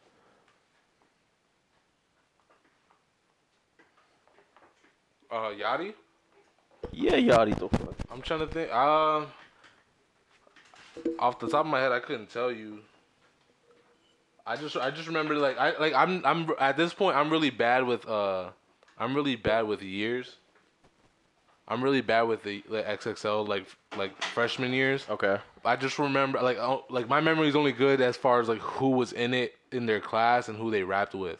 Yachty. Yeah, Yachty. The fuck. I'm trying to think. Off the top of my head, I couldn't tell you. I just remember like I'm at this point I'm really bad with years. I'm really bad with the XXL like freshman years. Okay. I just remember like my memory is only good as far as like who was in it in their class and who they rapped with.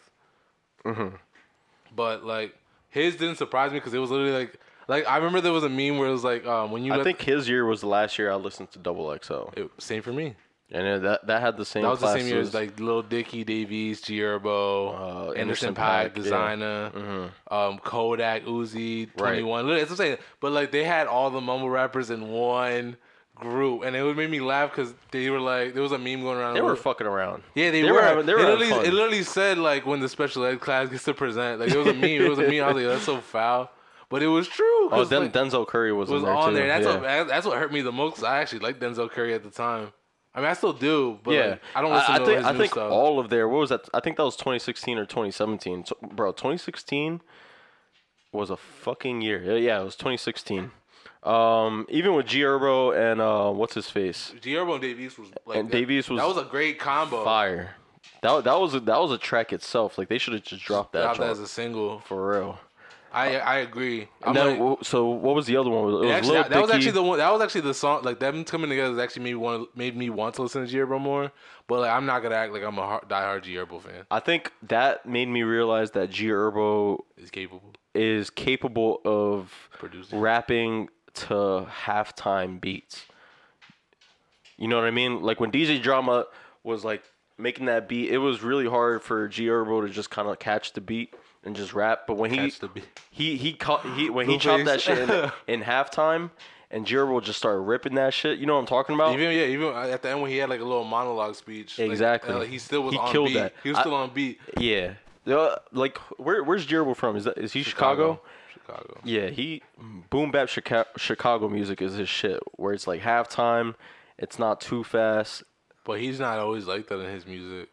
But like his didn't surprise me because it was literally like I remember there was a meme where it was like when you I think his year was the last year I listened to Double XL. same for me. And that had the same. That was the same year classes. as like Lil Dicky, Davies, G Herbo, Anderson .Paak, .Paak, Designer, Kodak, Uzi, 21. Right. That's what I'm saying. But like they had all the mumble rappers in one group, and it would make me laugh because they were like there was a meme going around. They were fucking around. Yeah, they were. Having fun. It literally said like when the special ed class gets to present. Like it was a meme. It was a meme. I was like, that's so foul. But it was true. Oh, then like, Denzel Curry was in there on too. there. That's what hurt me the most. Cause I actually liked Denzel Curry at the time. I mean, I still do, but like, I don't listen to his new think stuff. all of their, what was that? I think that was 2016 or 2017. So, bro, 2016 was a fucking year. Yeah, it was 2016. Even with G Herbo and what's his face? G Herbo and Davies was like and Davies was that was a great combo. Fire. That was a track itself. Like they should have just dropped that as a single for real. I agree. So what was the other one? That was actually the one. That was actually the song. Like them coming together has actually made me want to listen to G Herbo more. But like I'm not gonna act like I'm a diehard G Herbo fan. I think that made me realize that G Herbo is capable of producing, rapping to halftime beats. You know what I mean? Like when DJ Drama was like making that beat, it was really hard for G Herbo to just kind of catch the beat and just rap. But when he chopped that shit in halftime, and G Herbo just started ripping that shit. You know what I'm talking about? Even at the end when he had like a little monologue speech. Exactly. Like, he still was on killed beat. That. He was still on beat. Yeah. Like where's G Herbo from? Is he Chicago? Chicago. Yeah, he boom bap Chicago music is his shit. Where it's like halftime, it's not too fast. But he's not always like that in his music.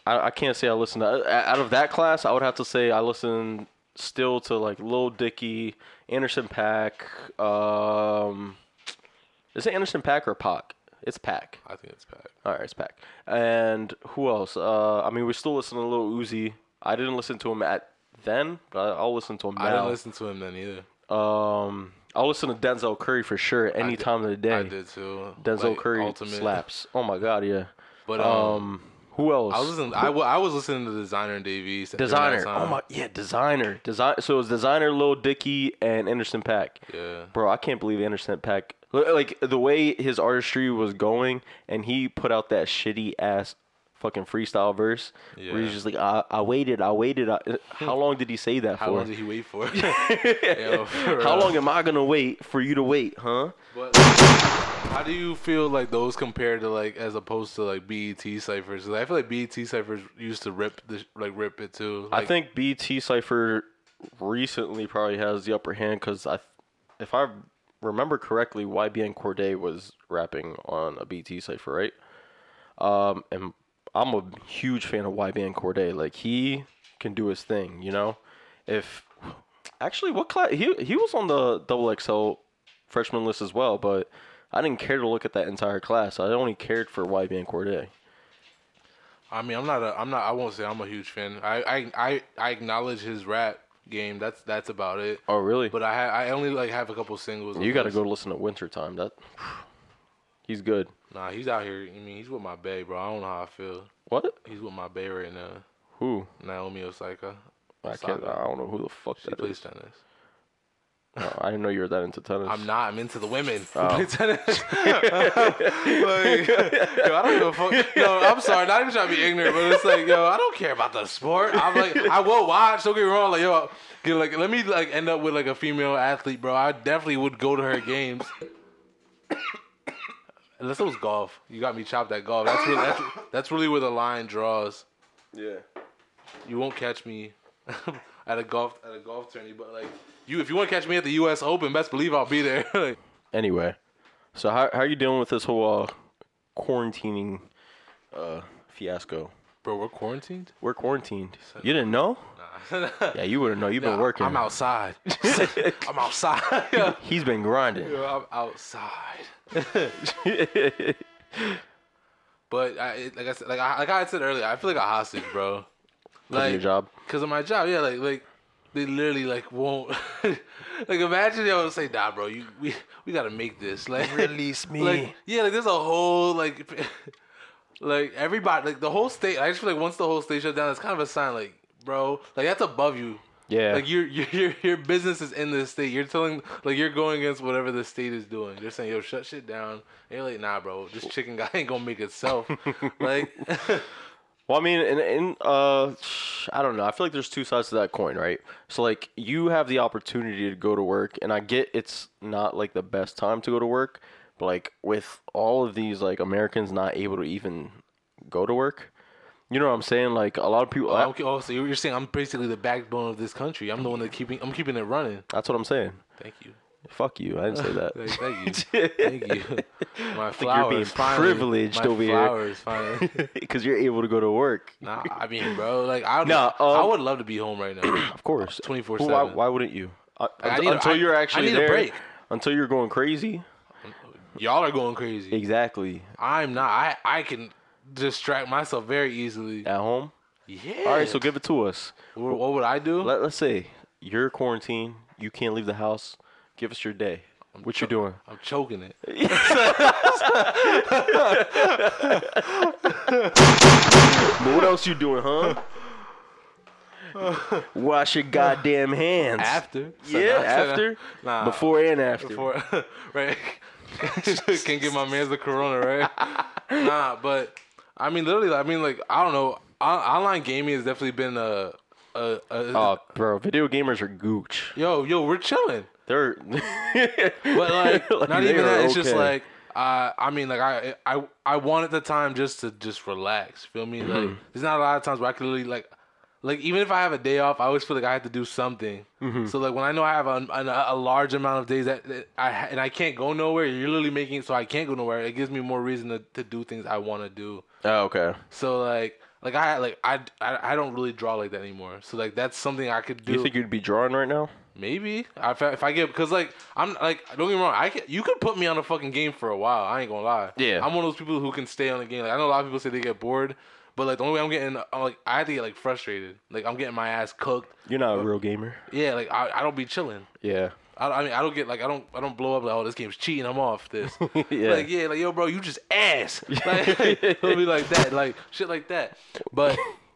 I can't say I listen to out of that class. I would have to say I listen still to like Lil Dicky, Anderson .Paak. Is it Anderson .Paak or Pac? It's Pac. I think it's Pac. All right, it's Pac. And who else? I mean, we still listen to Lil Uzi. I didn't listen to him then, but I'll listen to him now. I didn't listen to him then either. I'll listen to Denzel Curry for sure any time of the day. I did too. Denzel like, Curry Ultimate. slaps. Oh my god, yeah. But who else? I was listening to Designer and Dave East. Designer. Oh my, yeah, Designer. So it was Designer, Lil Dicky, and Anderson .Paak. Yeah. Bro, I can't believe Anderson .Paak. Like the way his artistry was going, and he put out that shitty ass fucking freestyle verse where he's just like, I waited. How long did he say that for? How long did he wait for? Yo, for how long am I gonna wait for you to wait, huh? But how do you feel like those compared to like as opposed to like BET ciphers? 'Cause I feel like BET ciphers used to rip it too. Like, I think BET cipher recently probably has the upper hand because if I remember correctly, YBN Cordae was rapping on a BET cipher, right? And I'm a huge fan of YBN Cordae. Like he can do his thing, you know. What class? He was on the XXL freshman list as well, but I didn't care to look at that entire class. I only cared for YBN Cordae. I mean, I won't say I'm a huge fan. I acknowledge his rap game. That's about it. Oh really? But I only like have a couple singles. You got to go listen to Wintertime. He's good. Nah, he's out here. I mean, he's with my bae, bro. I don't know how I feel. What? He's with my bae right now. Who? Naomi Osaka. I don't know who the fuck She that plays is. tennis. Oh, I didn't know you were that into tennis. I'm not. I'm into the women who Oh. play tennis. Like, yo, I don't give a fuck. No, I'm sorry. Not even trying to be ignorant, but it's like, yo, I don't care about the sport. I'm like, I will watch. Don't get me wrong. Like, yo, let me like end up with like a female athlete, bro. I definitely would go to her games. Unless it was golf. You got me chopped at golf. That's really where the line draws. Yeah. You won't catch me at a golf tourney, but like if you want to catch me at the U.S. Open, best believe I'll be there. Like, Anyway, so how are you dealing with this whole quarantining fiasco? bro, we're quarantined. We're quarantined. You didn't know? Nah. Yeah, you wouldn't know. You've been working. I'm outside. I'm outside. He's been grinding. I'm outside. But like I said earlier, I feel like a hostage, bro. Like your job. Because of my job, yeah. Like they literally like won't. Like imagine they would say, "Nah, bro, we gotta make this." Like Release me. Like yeah, like there's a whole like everybody, like the whole state. I just feel like once the whole state shut down, it's kind of a sign, like, bro, like that's above you. Yeah. Like your business is in this state. You're telling, like, you're going against whatever the state is doing. They're saying, yo, shut shit down. And you're like, nah, bro, this chicken guy ain't gonna make itself. Like, Well, I mean, I don't know. I feel like there's two sides to that coin, right? So, like, you have the opportunity to go to work, and I get it's not, like, the best time to go to work, but, like, with all of these, like, Americans not able to even go to work, you know what I'm saying? Like, a lot of people... so you're saying I'm basically the backbone of this country. I'm the one I'm keeping it running. That's what I'm saying. Thank you. Fuck you. I didn't say that. Thank you. Thank you. My I think you're being privileged over here. My flowers, finally. Because you're able to go to work. Nah, I mean, bro, like, I would love to be home right now. Of course. 24/7. Why wouldn't you? Until you're actually I need there. a break. Until you're going crazy. Y'all are going crazy. Exactly. I'm not. I can distract myself very easily. At home? Yeah. All right, so give it to us. What would I do? Let's say you're quarantined. You can't leave the house. Give us your day. What you doing? I'm choking it. But what else you doing, huh? Wash your goddamn hands. After? After? Nah. Before and after. Before, right? Can't get my man's the corona, right? Nah, but I mean, literally, like, I don't know. Online gaming has definitely been Oh, bro, video gamers are gooch. Yo, we're chilling. They're, but like, not even that. It's just like, I mean, like, I wanted the time just to relax. Feel me? Like, there's not a lot of times where I can really like even if I have a day off, I always feel like I have to do something. So like when I know I have a large amount of days that I can't go nowhere, you're literally making it so I can't go nowhere. It gives me more reason to do things I want to do. Oh, okay. So like like I don't really draw like that anymore. So like that's something I could do. You think you'd be drawing right now? Maybe if I get, because like I'm like, don't get me wrong, you could put me on a fucking game for a while. I ain't gonna lie. Yeah. I'm one of those people who can stay on the game. Like I know a lot of people say they get bored, but like the only way I have to get like frustrated. Like I'm getting my ass cooked. You're not a real gamer. Yeah, like I don't be chilling. Yeah. I mean I don't get like I don't blow up like, oh, this game's cheating, I'm off this. Yeah. Like like yo bro, you just ass. Like it'll be like that, like shit like that. But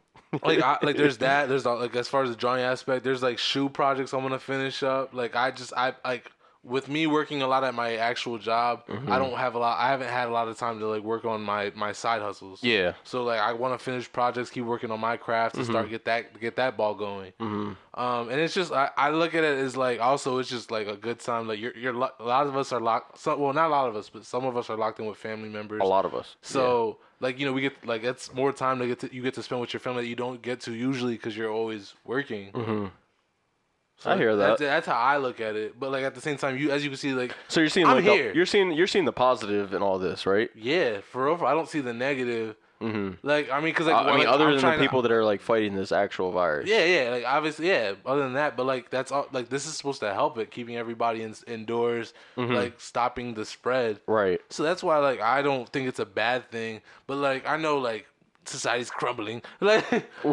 like there's that. There's like as far as the drawing aspect, there's like shoe projects I'm gonna finish up. Like I like with me working a lot at my actual job, I haven't had a lot of time to like work on my side hustles. Yeah. So like I want to finish projects, keep working on my craft to start get that ball going. And it's just I look at it as like also it's just like a good time. Like you're a lot of us are locked. Well, not a lot of us, but some of us are locked in with family members. A lot of us. So like we get like it's more time you get to spend with your family that you don't get to usually because you're always working. So I hear that. That's how I look at it. But like at the same time, as you can see, like So you're seeing I'm like here. you're seeing the positive in all this, right? Yeah, for real. I don't see the negative. Like I mean, because like I mean, like, other I'm than the people that are like fighting this actual virus. Yeah, like obviously, yeah. Other than that, but like that's all. Like this is supposed to help it, keeping everybody indoors, like stopping the spread. Right. So that's why like I don't think it's a bad thing. But like I know like society's crumbling. Like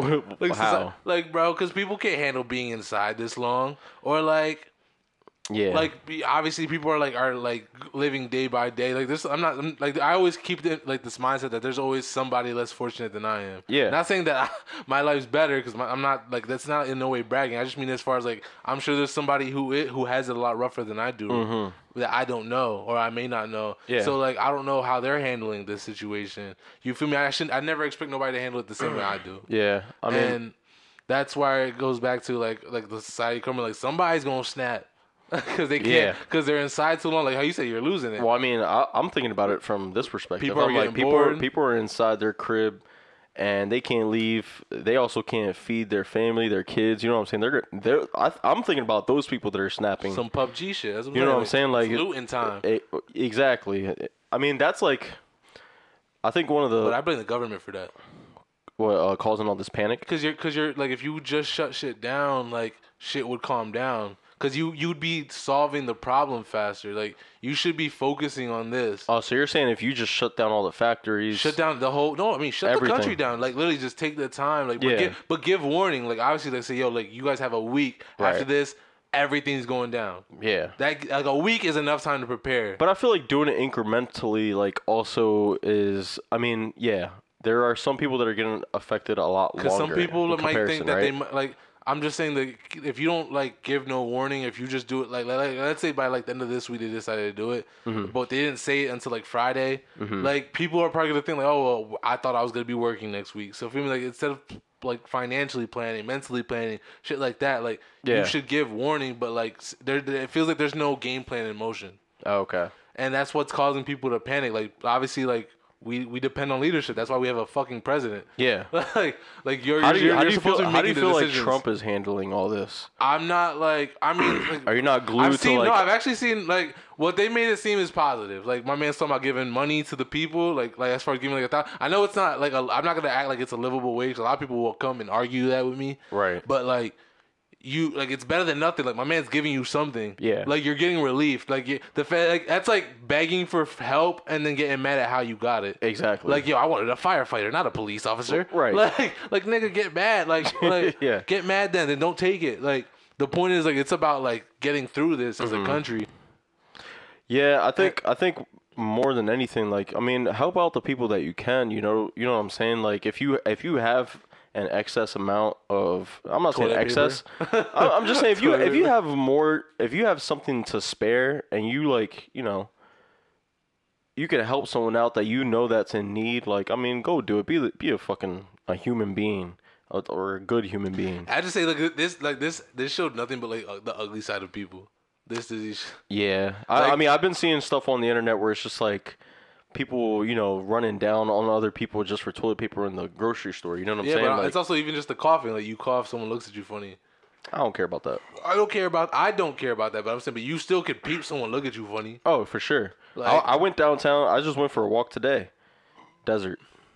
How? Like bro, because people can't handle being inside this long, or like. Yeah. Like obviously people are like living day by day. Like this, like I always keep this mindset that there's always somebody less fortunate than I am. Yeah. Not saying that my life's better because I'm not like that's not in no way bragging. I just mean as far as like I'm sure there's somebody who has it a lot rougher than I do that I don't know or I may not know. Yeah. So like I don't know how they're handling this situation. You feel me? I never expect nobody to handle it the same way I do. Yeah. I mean, and that's why it goes back to like the society coming like somebody's gonna snap. Because they can't, because they're inside too long. Like how you say, you're losing it. well, I mean, I'm thinking about it from this perspective. People are I'm like, getting bored. people are inside their crib, and they can't leave. They also can't feed their family, their kids. You know what I'm saying? I'm thinking about those people that are snapping. Some PUBG shit. That's You know what I'm saying? Like it's looting time. Exactly. I mean, that's like, I think one of the But I blame the government for that. causing all this panic. Because you're like, if you just shut shit down, like shit would calm down. Because you'd be solving the problem faster. Like you should be focusing on this. Oh, so you're saying if you just shut down all the factories, Shut down the whole. No, I mean shut Everything. the country down. Like literally, just take the time. Like, Yeah. but give warning. Like obviously, like say, yo, like you guys have a week after Right. this. Everything's going down. Yeah. That like a week is enough time to prepare. But I feel like doing it incrementally, like, also is. I mean, yeah, there are some people that are getting affected a lot longer. Because some people in might think comparison, that they right? might like. I'm just saying that if you don't like give no warning, if you just do it like let's say by like the end of this week they decided to do it, but they didn't say it until like Friday, like people are probably gonna think like, oh well, I thought I was gonna be working next week. So feel me like instead of like financially planning, mentally planning, shit like that, like Yeah. you should give warning, but like it feels like there's no game plan in motion, Oh, okay. and that's what's causing people to panic. Like obviously like. We depend on leadership. That's why we have a fucking president. Yeah. like you're How do you supposed feel? to be How do you making feel the like decisions. Trump is handling all this? I'm not like. I mean, like, Are you not glued I've to seen. like? No, I've actually seen like what they made it seem is positive. Like my man's talking about giving money to the people. Like as far as giving like $1,000. I know it's not like I'm not gonna act like it's a livable wage. A lot of people will come and argue that with me. Right. But like. You like it's better than nothing. Like my man's giving you something. Yeah. Like you're getting relief. Like like that's like begging for help and then getting mad at how you got it. Exactly. Like yo, I wanted a firefighter, not a police officer. Right. Like nigga, get mad. Like Yeah. get mad then don't take it. Like the point is like it's about like getting through this as a country. Yeah, I think more than anything, like, I mean, help out the people that you can. You know what I'm saying? Like if you have an excess amount of, I'm not saying Toilet excess. I'm just saying if you have more, if you have something to spare and you like, you know, you can help someone out that you know that's in need. Like, I mean, go do it. Be a fucking a human being or a good human being. I just say this showed nothing but like the ugly side of people. This disease. Yeah, Like- I mean, I've been seeing stuff on the internet where it's just like people, you know, running down on other people just for toilet paper in the grocery store. You know what I'm Yeah, saying? but Like, it's also even just the coughing. Like you cough, someone looks at you funny. I don't care about that. I don't care about that, but I'm saying, but you still could peep someone look at you funny. Oh, for sure. Like- I went downtown. I just went for a walk today. Desert.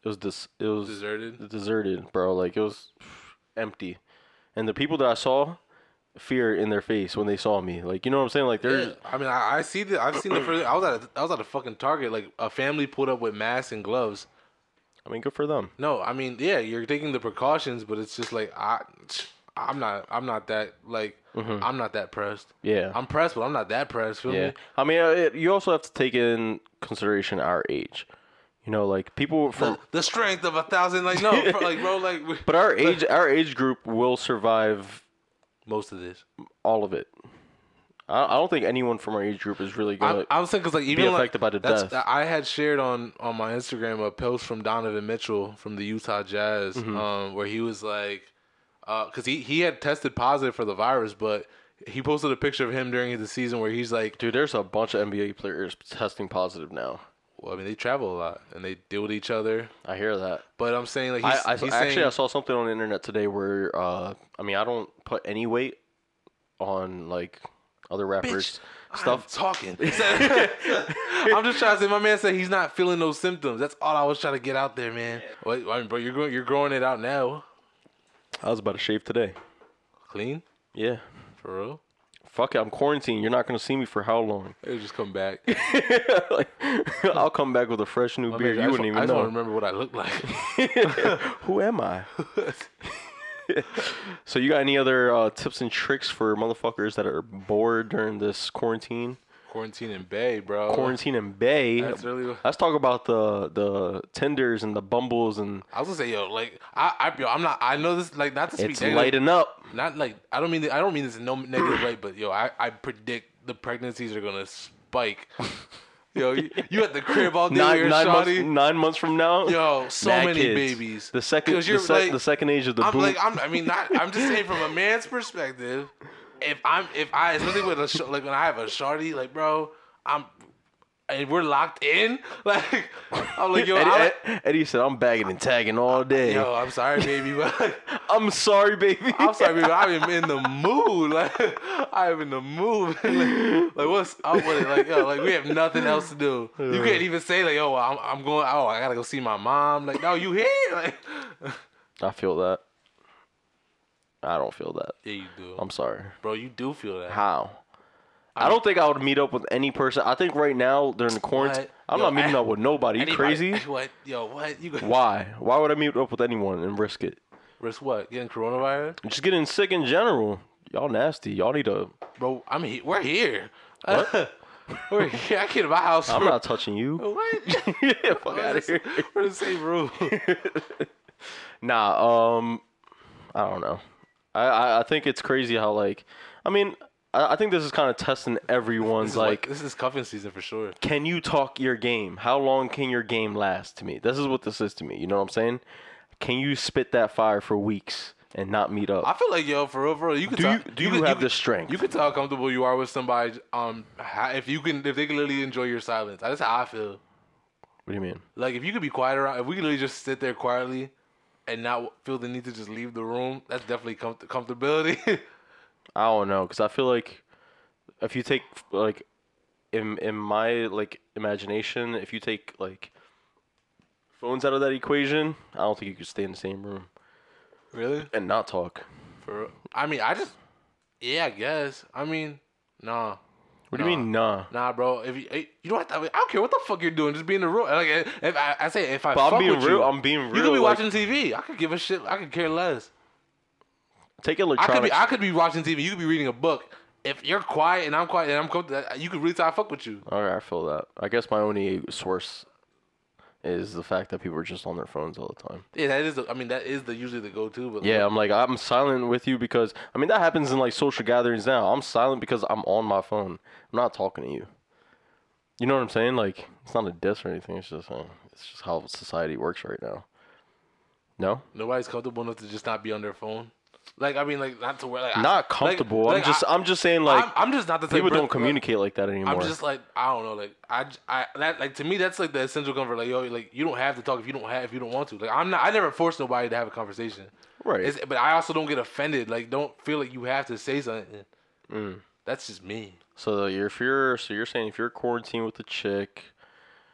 it was deserted, bro. Like it was empty, and the people that I saw, fear in their face when they saw me. Like, you know what I'm saying? Like there's. Yeah. I mean, I see that. I've seen the first. I was at a fucking Target. Like a family pulled up with masks and gloves. I mean, good for them. No, I mean, yeah, you're taking the precautions, but it's just like I'm not that like I'm not that pressed. Yeah, I'm pressed, but I'm not that pressed. Feel me? I mean, you also have to take in consideration our age. You know, like people from The strength of 1,000. Like no, like bro, like. But our age group will survive Most of this. all of it. I don't think anyone from our age group is really gonna. I was thinking because like even be affected by the death. I had shared on my Instagram a post from Donovan Mitchell from the Utah Jazz, where he was like, because he had tested positive for the virus, but he posted a picture of him during the season where he's like, dude, there's a bunch of NBA players testing positive now. well, I mean they travel a lot and they deal with each other. I hear that, but I'm saying like I saw something on the internet today where I mean I don't put any weight on like other rappers stuff. I'm talking. I'm just trying to say. My man said he's not feeling those symptoms. That's all I was trying to get out there, man. I mean, bro, you're growing it out now. I was about to shave today. Clean? Yeah. For real? Fuck it, I'm quarantined. You're not gonna see me for how long? Hey, just come back. Like, I'll come back with a fresh new beard. You wouldn't even know. I just want to remember what I look like. Who am I? So you got any other tips and tricks for motherfuckers that are bored during this quarantine? Quarantine in Bay, bro. Quarantine in Bay. Let's talk about the Tinders and the Bumbles and. I was gonna say, yo, like I'm not. I know this, like, not to speak. It's lighting up. Not like I don't mean this in no negative way, but yo, I predict the pregnancies are gonna spike. Yo, you at the crib all day with your shawty. 9 months from now. Yo, so many kids. Babies. The second age of the boot. I'm just saying from a man's perspective. If I especially with like when I have a shawty, like bro, and we're locked in, like I'm like yo. Eddie said I'm bagging and tagging all day. Yo, I'm sorry, baby, but I'm sorry, baby. I'm sorry, baby. I'm in the mood. Like I am in the mood. like what's up with it? Like yo, like we have nothing else to do. You can't even say like yo, I'm going. Oh, I gotta go see my mom. Like no, you here? Like I feel that. I don't feel that. Yeah, you do. I'm sorry, bro. You do feel that. How? I don't think I would meet up with any person. I think right now during the quarantine, I'm not meeting up with nobody. You crazy? What? Yo, what? Why? Why would I meet up with anyone and risk it? Risk what? Getting coronavirus? Just getting sick in general. Y'all nasty. Y'all need to. Bro, I mean, we're here. What? We're here. I came to my house. I'm not touching you. What? Yeah, fuck out of here. We're in the same room. Nah. I don't know. I think it's crazy how like. I mean. I think this is kind of testing everyone's this is cuffing season for sure. Can you talk your game? How long can your game last to me? This is what this is to me. You know what I'm saying? Can you spit that fire for weeks and not meet up? I feel like yo, for real, you can. Do you have the strength? You can tell how comfortable you are with somebody. If they can literally enjoy your silence. That's how I feel. What do you mean? Like if you could be quiet around, if we could literally just sit there quietly, and not feel the need to just leave the room, that's definitely comfortability. I don't know, because I feel like if you take, like, in my, like, imagination, if you take, like, phones out of that equation, I don't think you could stay in the same room. Really? And not talk. I guess. I mean, nah. What do you mean, nah? Nah, bro. If you don't have to, I don't care what the fuck you're doing. Just be in the room. Like, if I say if I but fuck I'm being with real. you, I'm being real. You could be watching TV. I could give a shit. I could care less. Take electronics. I could be watching TV. You could be reading a book. If you're quiet and I'm quiet and I'm comfortable, you could really tell I fuck with you. All right, I feel that. I guess my only source is the fact that people are just on their phones all the time. Yeah, that is usually the go-to. But yeah, I'm silent with you because that happens in like social gatherings now. I'm silent because I'm on my phone. I'm not talking to you. You know what I'm saying? Like, it's not a diss or anything. It's just how society works right now. No? Nobody's comfortable enough to just not be on their phone. Like, I mean, like, not to where, like, not comfortable. Like, I'm just saying, like, I'm just not the type people don't communicate like that anymore. I'm just like, I don't know, like, to me, that's like the essential comfort. Like, yo, like, you don't have to talk if you don't want to. Like, I never force nobody to have a conversation. Right. But I also don't get offended. Like, don't feel like you have to say something. That's just me. So you're saying if you're quarantined with a chick,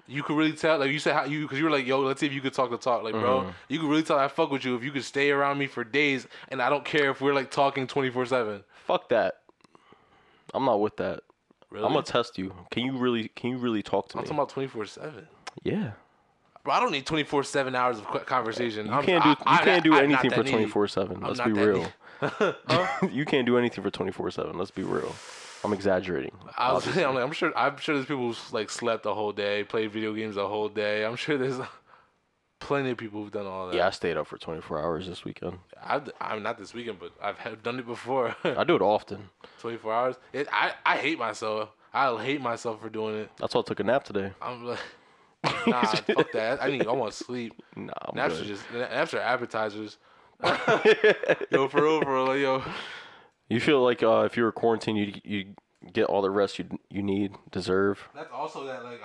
you could really tell, like you said, because you were like, yo, let's see if you could talk the talk. Like, bro, you could really tell I fuck with you if you could stay around me for days, and I don't care if we're like talking 24/7. Fuck that. I'm not with that. Really? I'm gonna test you. Can you really talk to I'm me? talking about 24/7. Yeah. Bro, I don't need 24/7 hours of conversation. You can't do anything for 24/7. Let's be real. Huh? You can't do anything for 24/7. Let's be real. I'm exaggerating. I'm sure there's people who like slept the whole day, played video games the whole day. I'm sure there's plenty of people who've done all that. Yeah, I stayed up for 24 hours this weekend. I'm not this weekend, but I've done it before. I do it often. 24 hours. I hate myself. I hate myself for doing it. That's why I took a nap today. I'm like, nah, fuck that. I want to sleep. Nah, I'm Naps good. naps are appetizers. Yo, for real, like, yo. You feel like if you were quarantined, you get all the rest you need, deserve. That's also that, like,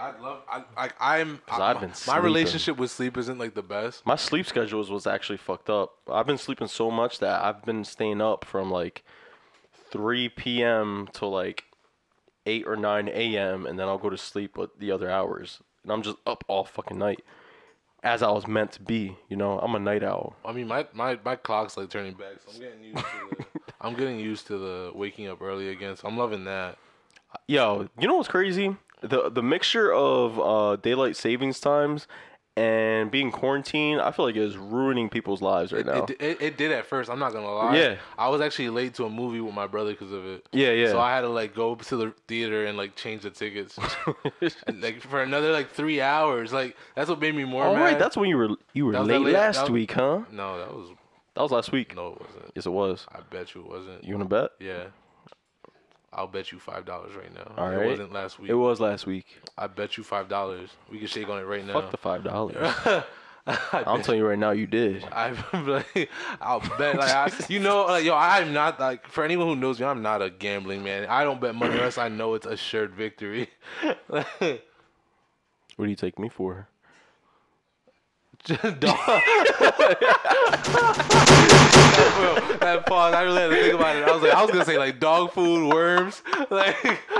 I've been my sleeping. relationship with sleep isn't like the best. My sleep schedules was actually fucked up. I've been sleeping so much that I've been staying up from like 3 p.m. to like 8 or 9 a.m. and then I'll go to sleep with the other hours. And I'm just up all fucking night. As I was meant to be, you know. I'm a night owl. I mean, my clock's like turning back, so I'm getting used to the waking up early again. So I'm loving that. Yo, you know what's crazy? The mixture of daylight savings times and being quarantined, I feel like it is ruining people's lives right now. It did at first. I'm not gonna lie. Yeah. I was actually late to a movie with my brother because of it. Yeah. So I had to like go to the theater and like change the tickets, and, like for another like 3 hours. Like that's what made me more mad. Right, that's when you were That was late that last week, huh? No, That was last week. no, it wasn't. Yes, it was. I bet you it wasn't. You wanna bet? Yeah. I'll bet you $5 right now. All right. It wasn't last week. It was last week. I bet you $5. We can shake on it right now. Fuck the $5. I'll tell you right now, you did. I'll bet. Like, yo, I'm not like, for anyone who knows me, I'm not a gambling man. I don't bet money unless I know it's assured victory. What do you take me for? Dog. That pause. I really had to think about it. I was gonna say like dog food, worms. Like,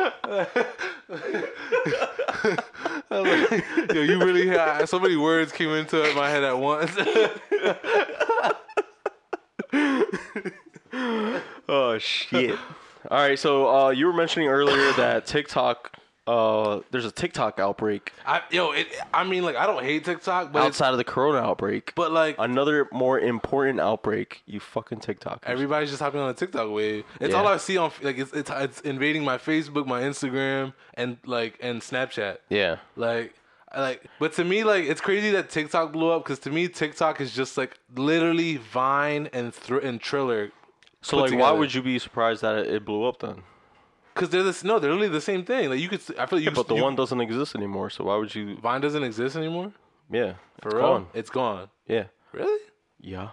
I was like, yo, you really had so many words came into my head at once. Oh shit! All right, so you were mentioning earlier that TikTok. There's a TikTok outbreak I don't hate TikTok, but outside of the Corona outbreak. but like Another more important outbreak. You fucking TikTokers. everybody's just hopping on a TikTok wave. It's Yeah. all I see on like it's invading my Facebook, my Instagram, and Snapchat. Yeah. But to me, like, it's crazy that TikTok blew up because to me, TikTok is just like literally Vine and Triller. So put like, why together. would you be surprised that it blew up then? Because they're literally the same thing. Like I feel like But the one doesn't exist anymore. So why would you? Vine doesn't exist anymore. Yeah. For it's real, gone. it's gone. Yeah. Really? Yeah.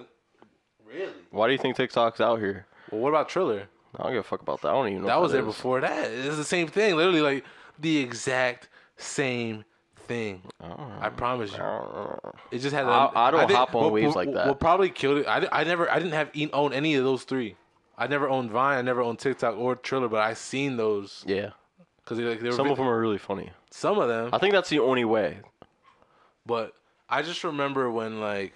Really? Why do you think TikTok's out here? Well, what about Triller? I don't give a fuck about that. I don't even know. That what was there is. before that. It's the same thing. Literally, like the exact same thing. I promise you. It just had. I don't hop on waves like that. What probably killed it? I didn't own any of those three. I never owned Vine. I never owned TikTok or Triller, but I seen those Yeah. because they were Some of them are really funny. some of them. I think that's the only way. But I just remember when like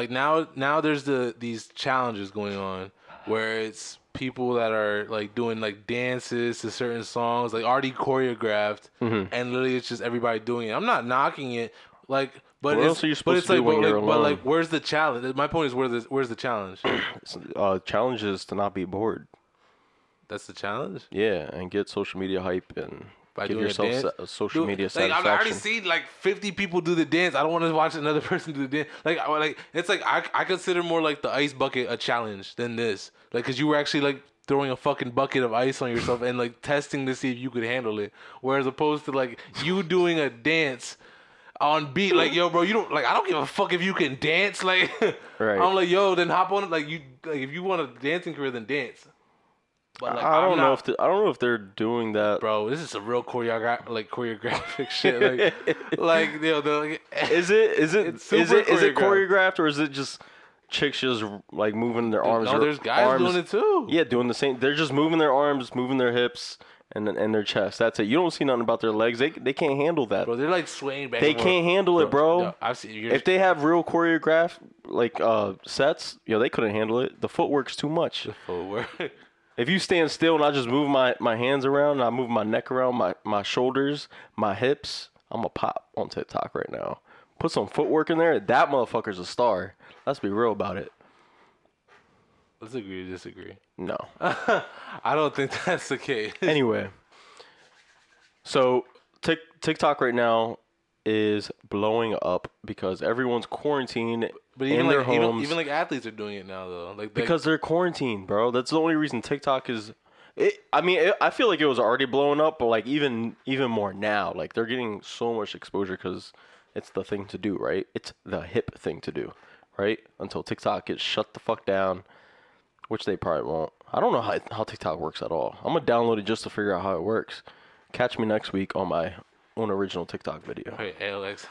now there's these challenges going on where it's people that are like doing like dances to certain songs, like already choreographed, and literally it's just everybody doing it. I'm not knocking it, like, but What it's, else are you but supposed it's to do like, when but, you're like, but alone? like, where's the challenge? My point is, where's the challenge? Challenge is to not be bored. That's the challenge. Yeah, and get social media hype and By give doing a yourself dance? social media Like, satisfaction. I've already seen like 50 people do the dance. I don't want to watch another person do the dance. Like it's like I consider more like the ice bucket a challenge than this. Like, cause you were actually like throwing a fucking bucket of ice on yourself and like testing to see if you could handle it. Whereas opposed to like you doing a dance on beat, like, yo, bro, you don't like. I don't give a fuck if you can dance. Like, Right. I'm like, yo, then hop on it. Like, if you want a dancing career, then dance. But like, I don't know if they're doing that. bro, this is some real choreographic shit. Like you know, Is it It's super choreographed or is it just chicks just like moving their arms? no, there's guys doing it too. Yeah, doing the same. They're just moving their arms, moving their hips, and their chest. That's it. You don't see nothing about their legs. They can't handle that. Bro, they're like swaying back. They can't handle it, bro. No, I've seen. If they have real choreographed like sets, they couldn't handle it. The footwork's too much. The footwork. If you stand still and I just move my hands around, and I move my neck around, my shoulders, my hips, I'm a pop on TikTok right now. Put some footwork in there. That motherfucker's a star. Let's be real about it. Let's agree to disagree. No. I don't think that's the case. Anyway, so TikTok right now is blowing up because everyone's quarantined But in even their like homes. even like athletes are doing it now though. Like Because they're quarantined, bro. That's the only reason TikTok is. I feel like it was already blowing up, but like even more now. Like they're getting so much exposure because it's the thing to do, right? It's the hip thing to do, right? Until TikTok gets shut the fuck down, which they probably won't. I don't know how TikTok works at all. I'm gonna download it just to figure out how it works. Catch me next week on my own original TikTok video. Wait, Alex,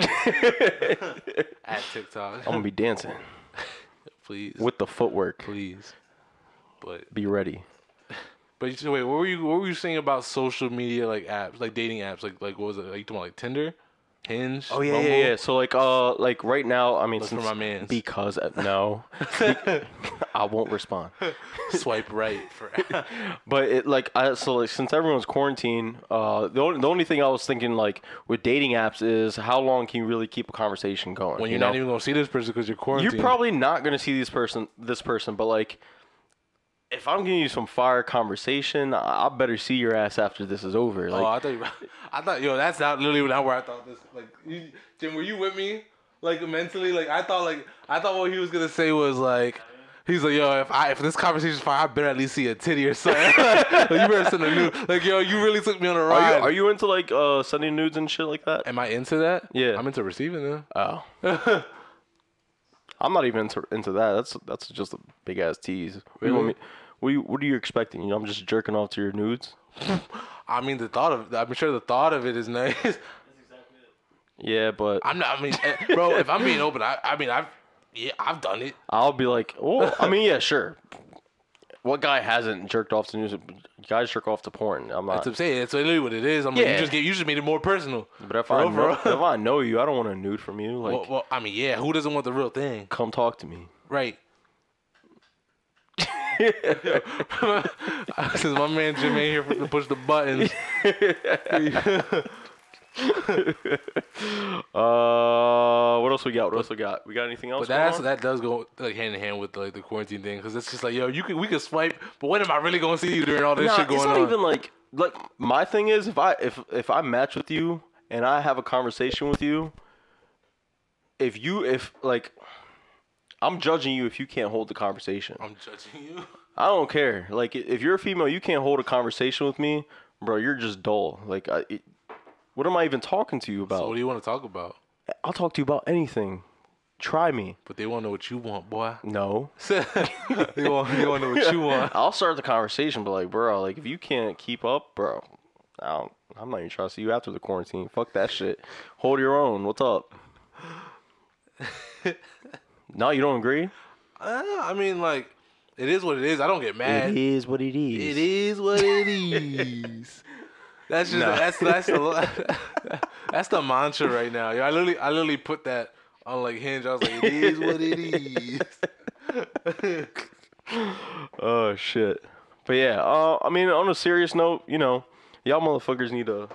at TikTok. I'm gonna be dancing Please. with the footwork. Please. But Be ready. wait, what were you saying about social media like apps, like dating apps, like what was it? Like you talking about like Tinder, Hinge? Oh yeah, Bumble? yeah. So like right now, I mean, Look for my mans. because no, I won't respond. Swipe right for. But since everyone's quarantined, the only thing I was thinking like with dating apps is how long can you really keep a conversation going? When you're not even gonna see this person because you're quarantined. You're probably not gonna see this person, but like. If I'm giving you some fire conversation, I better see your ass after this is over. Like, I thought, that's not literally not where I thought this. Like, Jim, were you with me? Like mentally, like I thought what he was gonna say was like, he's like, yo, if this conversation's fire, I better at least see a titty or something. Like, you better send a nude. Like, yo, you really took me on a ride. are you into like sending nudes and shit like that? Am I into that? Yeah. I'm into receiving them. Oh. I'm not even into that. That's just a big ass tease. Really? What are you expecting? I'm just jerking off to your nudes. I mean, I'm sure the thought of it is nice. That's exactly it. Yeah, but bro, if I'm being open, I've done it. I'll be like, oh, I mean, yeah, sure. What guy hasn't jerked off to news? Guys jerk off to porn. I'm not. That's what I'm saying. That's literally what it is. I'm like, you just made it more personal. But if I know you, I don't want a nude from you. Like, well, I mean, yeah. Who doesn't want the real thing? Come talk to me. Right. Since my man Jim ain't here to push the buttons. What else we got? We got anything else? But that does go like hand in hand with like the quarantine thing because it's just like, yo, we could swipe, but when am I really gonna see you during all this shit going on? It's not even like my thing is if I match with you and I have a conversation with you, if I'm judging you if you can't hold the conversation. I'm judging you. I don't care. Like if you're a female, you can't hold a conversation with me, bro. You're just dull. Like what am I even talking to you about? So what do you want to talk about? I'll talk to you about anything. Try me. But they want to know what you want, boy. No. They want to know what you want. I'll start the conversation, but like, bro, like if you can't keep up, bro, I'm not even trying to see you after the quarantine. Fuck that shit. Hold your own. What's up? No, you don't agree? I mean, like, it is what it is. I don't get mad. It is what it is. It is what it is. That's just that's the mantra right now. I literally put that on like Hinge. I was like, it is what it is. Oh shit. But yeah, I mean, on a serious note, y'all motherfuckers need to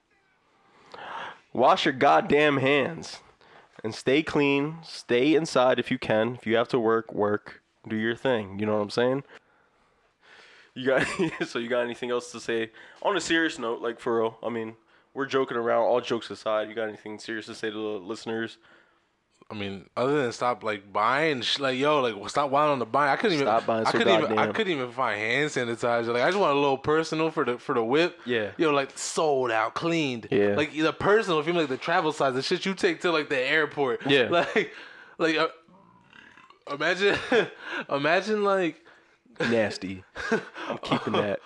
wash your goddamn hands and stay clean. Stay inside if you can. If you have to work. Do your thing. You know what I'm saying? You got anything else to say on a serious note, like for real? I mean, we're joking around. All jokes aside, you got anything serious to say to the listeners? I mean, other than stop like buying, like yo, like stop whining on the buy. I couldn't even find hand sanitizer. Like I just want a little personal for the whip. Yeah. Yo, like sold out, cleaned. Yeah. Like the personal, if you like the travel size, the shit you take to like the airport. Yeah. Like imagine like. Nasty. I'm keeping that.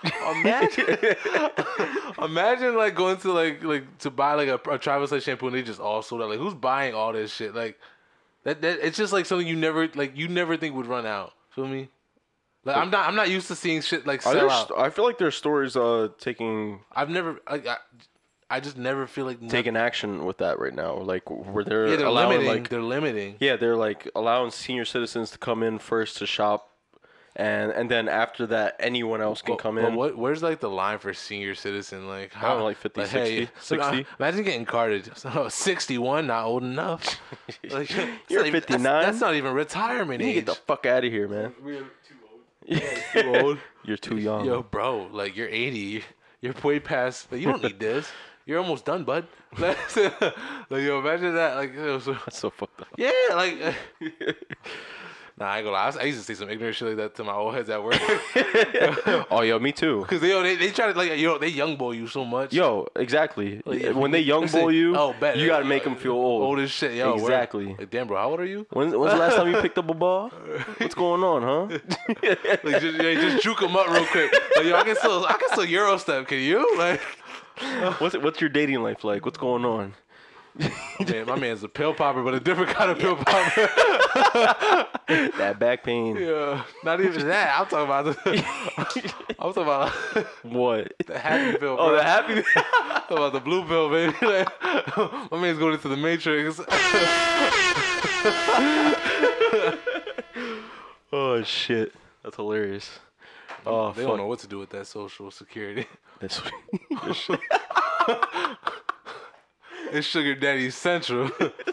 Imagine like going to like to buy like a travel size shampoo and they just all sold out. Like who's buying all this shit? Like that it's just like something you never think would run out. Feel me? Like I'm not used to seeing shit like Are sell there out. I feel like there's stories taking I've never like I just never feel like taking action with that right now. Like where they're yeah, they're allowing limiting. like They're limiting. yeah, they're like allowing senior citizens to come in first to shop, and then after that anyone else can come in. But where's like the line for senior citizen? Like I how? don't know, like 50, 60, 60. Imagine getting carded. So, 61, not old enough. Like You're 59. That's not even retirement You age. need to get the fuck out of here, man. We're too old. Too old. You're too young. Yo, bro, like you're 80. You're way past. Like, you don't need this. You're almost done, bud. Like, yo, imagine that. Like, That's so fucked up. yeah, like. Nah, I ain't gonna lie. I used to say some ignorant shit like that to my old heads at work. Oh, yo, me too. Cause they try to like they young boy you so much. Yo, exactly. Like, When they young boy you, bet. you gotta make them feel old. Old as shit. Yo, Exactly. Like, damn, bro, how old are you? When's the last time you picked up a ball? What's going on, huh? Like, just juke them up real quick. Like, yo, I can still Euro step. Can you? Like, What's your dating life like? What's going on? man, my man's a pill popper, but a different kind of pill popper. That back pain. Yeah, not even that. I'm talking about What? the happy pill. Oh, bro. the happy. I'm talking about the blue pill, baby. Like, my man's going into the Matrix. Oh shit, that's hilarious. Oh, They don't know what to do with that Social Security. That's It's Sugar Daddy Central.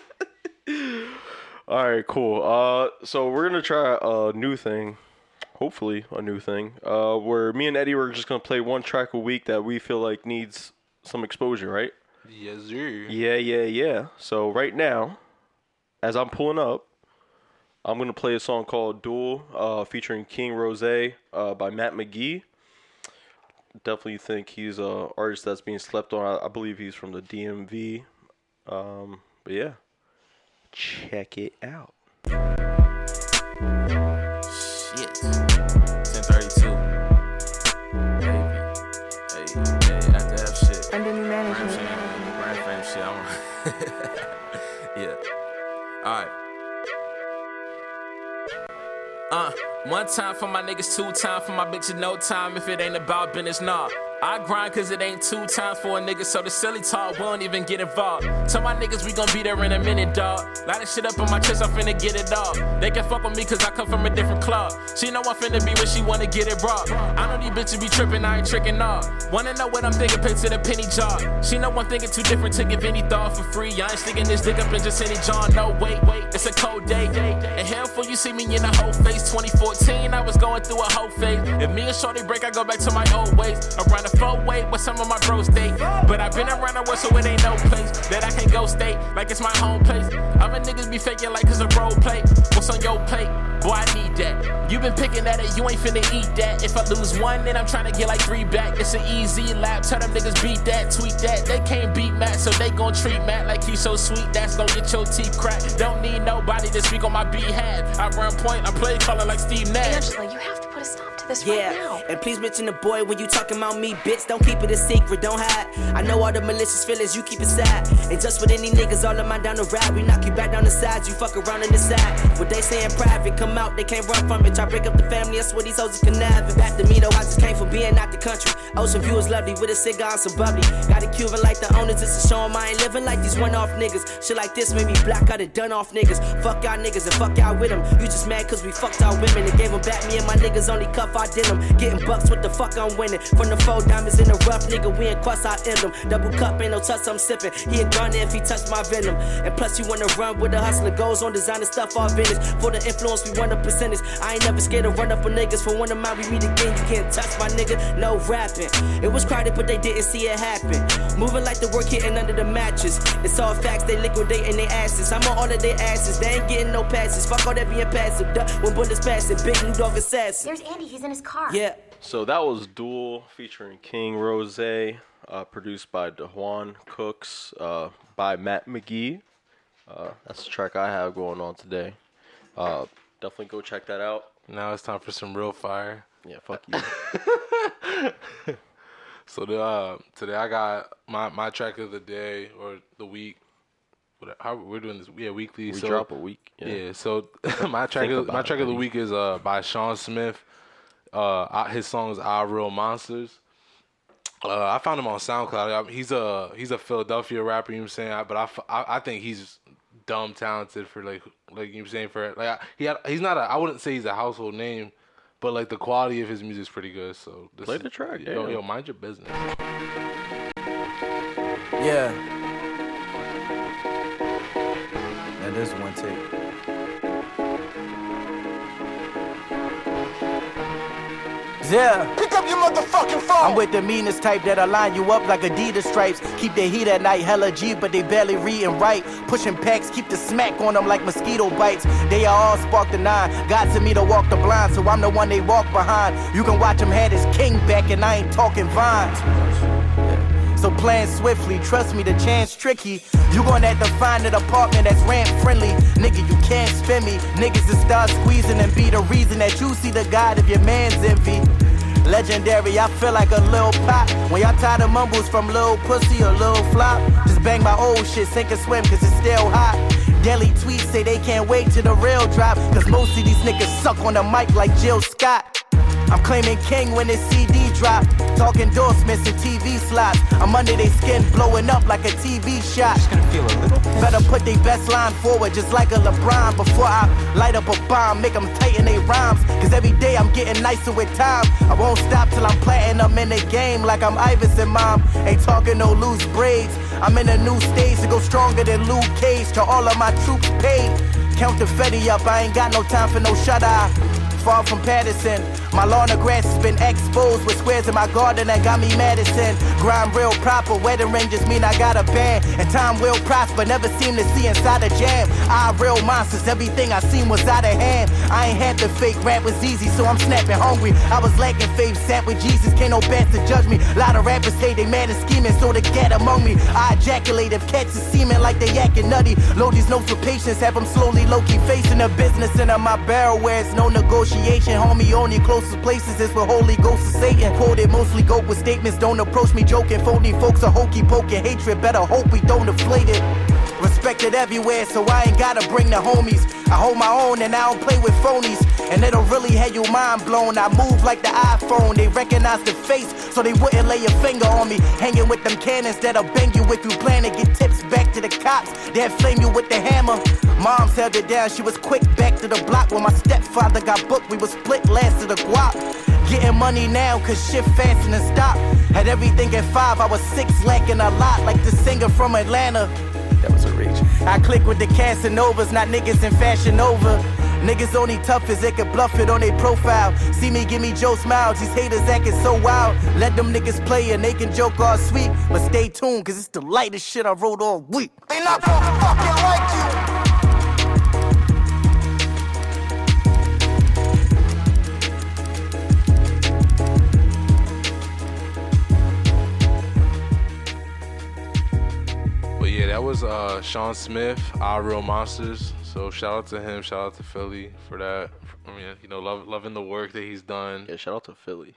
all right, cool. So we're gonna try a new thing. Hopefully, a new thing. Where me and Eddie were just gonna play one track a week that we feel like needs some exposure, right? Yes, sir. Yeah. So right now, as I'm pulling up, I'm gonna play a song called "Duel," featuring King Rose, by Matt McGee. Definitely think he's a artist that's being slept on. I believe he's from the DMV. But yeah, check it out. Shit. 10:32. Baby. Hey, after that shit. Under new management. Brand fame shit. Yeah. Alright. One time for my niggas, 2 times for my bitches, no time if it ain't about business, nah. I grind cause it ain't 2 times for a nigga, so the silly talk won't even get involved. Tell my niggas we gon' be there in a minute, dawg. Line shit up on my chest, I'm finna get it off. They can fuck with me cause I come from a different club. She know I'm finna be where she wanna get it raw. I know these bitches be trippin', I ain't trickin' off. Wanna know what I'm thinking, pay to the penny jar. She know I'm thinking too different to give any thought for free. I ain't sticking this dick up in just any jar. No, wait, it's a cold day. And hell for you see me in the whole face. 2014, I was going through a whole phase. If me and Shorty break, I go back to my old ways. Around the 4-way with some of my bros stay. But I've been around the world, so it ain't no place that I can go stay like it's my home place. Other niggas be faking like it's a role play. What's on your plate? Boy, I need that. You been picking at it, you ain't finna eat that. If I lose 1, then I'm trying to get like 3 back. It's an easy lap, tell them niggas beat that, tweet that. They can't beat Matt, so they gon' treat Matt like he's so sweet. That's gon' get your teeth cracked. Don't need nobody to speak on my behalf. I run point, I play color like Steve Nash. Angela, you have to put a stop to this right now. And please mention the boy when you talking about me, bitch. Don't keep it a secret, don't hide. I know all the malicious feelings, you keep it sad. And just with any niggas, all of mine down the ride. We knock you back down the sides, you fuck around in the side. What they say in private, come out, they can't run from it. Try break up the family, that's what these hoes are conniving. Back to me though, I just came from being out the country. Ocean view is lovely, with a cigar and some bubbly. Got a Cuban like the owners, just to show 'em I ain't living like these one-off niggas. Shit like this made me black out of done-off niggas. Fuck y'all niggas and fuck y'all with them. You just mad cause we fucked our women and gave them back. Me and my niggas only cuff our denim. Getting bucks, what the fuck I'm winning. From the 4 diamonds in the rough, nigga, we ain't cross our emblem. Double cup, ain't no touch, I'm sipping. He a gunner if he touch my venom. And plus you wanna run with a hustler, goes on designer stuff, all vintage. For the influence, we want a percentage. I ain't never scared to run up on niggas. For one of mine, we meet again, you can't touch my nigga, no rapping. It was crowded, but they didn't see it happen. Moving like the work hitting under the mattress. It's all facts, they liquidating their asses. I'm on all of their asses, they ain't getting no passes. Fuck all that being passive, duh, when bullets passing. Big new dog assassin. There's Andy, he's in his car. Yeah. So that was Duel featuring King Rose, produced by DeJuan Cooks, by Matt McGee. That's the track I have going on today. Definitely go check that out. Now it's time for some real fire. Yeah, fuck you. So today I got my track of the day or the week. How we're doing this? Yeah, weekly. We so, drop a week. Yeah. So my track of the week is by Sean Smith. His song is "Our Real Monsters." I found him on SoundCloud. He's a Philadelphia rapper. You know what I'm saying? But I think he's dumb talented for like you know what I'm saying, for like he's not I wouldn't say he's a household name, but like the quality of his music is pretty good. So Play the track. Yo, mind your business. Yeah. That is one take. Yeah. Pick up your motherfucking phone. I'm with the meanest type that'll line you up like Adidas stripes. Keep the heat at night, hella G, but they barely read and write. Pushing packs, keep the smack on them like mosquito bites. They are all spark the nine. God to me to walk the blind, so I'm the one they walk behind. You can watch him had his king back, and I ain't talking vines. So plan swiftly, trust me, the chance tricky. You gon' have to find an apartment that's rent friendly. Nigga, you can't spend me. Niggas that start squeezing and be the reason that you see the God of your man's envy. Legendary, I feel like a little pop. When y'all tired of mumbles from little pussy or little flop, just bang my old shit, sink and swim, cause it's still hot. Daily tweets say they can't wait till the real drop, cause most of these niggas suck on the mic like Jill Scott. I'm claiming king when this CD drop. Talk endorsements and TV slots. I'm under their skin blowing up like a TV shot. Just gonna feel a little pinch. Better put their best line forward just like a LeBron. Before I light up a bomb, make them tighten their rhymes. Cause every day I'm getting nicer with time. I won't stop till I'm platinum in the game like I'm Iverson, mom. Ain't talking no loose braids. I'm in a new stage to go stronger than Luke Cage. To all of my troops paid. Count the Fetty up, I ain't got no time for no shut-eye. Far from Patterson, my lawn of grass has been exposed with squares in my garden that got me Madison. Grind real proper, wedding ring just mean I got a band. And time will prosper, never seem to see inside a jam. I real monsters, everything I seen was out of hand. I ain't had to fake, rap was easy, so I'm snapping hungry. I was lacking faith, sat with Jesus, can't no best to judge me. Lot of rappers say they mad and scheming, so they get among me. I ejaculate if cats is seeming like they yakking nutty. Load these notes with patience, have them slowly low-key facing the business into my barrel where it's no negotiation. Homie, only closest places is for Holy Ghost of Satan. Quoted mostly go with statements, don't approach me joking. Phony folks are hokey poking hatred, better hope we don't inflate it. Respected everywhere, so I ain't gotta bring the homies. I hold my own and I don't play with phonies. And it'll really have your mind blown. I move like the iPhone, they recognize the face, so they wouldn't lay a finger on me. Hanging with them cannons that'll bang you if you plan to get tips back to the cops. They'll flame you with the hammer. Mom's held it down, she was quick back to the block. When my stepfather got booked, we was split last of the guap. Getting money now, cause shit fasting and stop. Had everything at 5, I was 6, lacking a lot, like the singer from Atlanta. That was a reach. I click with the Casanovas, not niggas in Fashion Nova. Niggas only tough as they can bluff it on their profile. See me, give me Joe Smiles, these haters acting so wild. Let them niggas play and they can joke all sweet. But stay tuned, cause it's the lightest shit I wrote all week. They not gonna fucking like you. Yeah, that was Sean Smith, Our Real Monsters. So shout out to him, shout out to Philly for that. I mean, you know, loving the work that he's done. Yeah, shout out to Philly.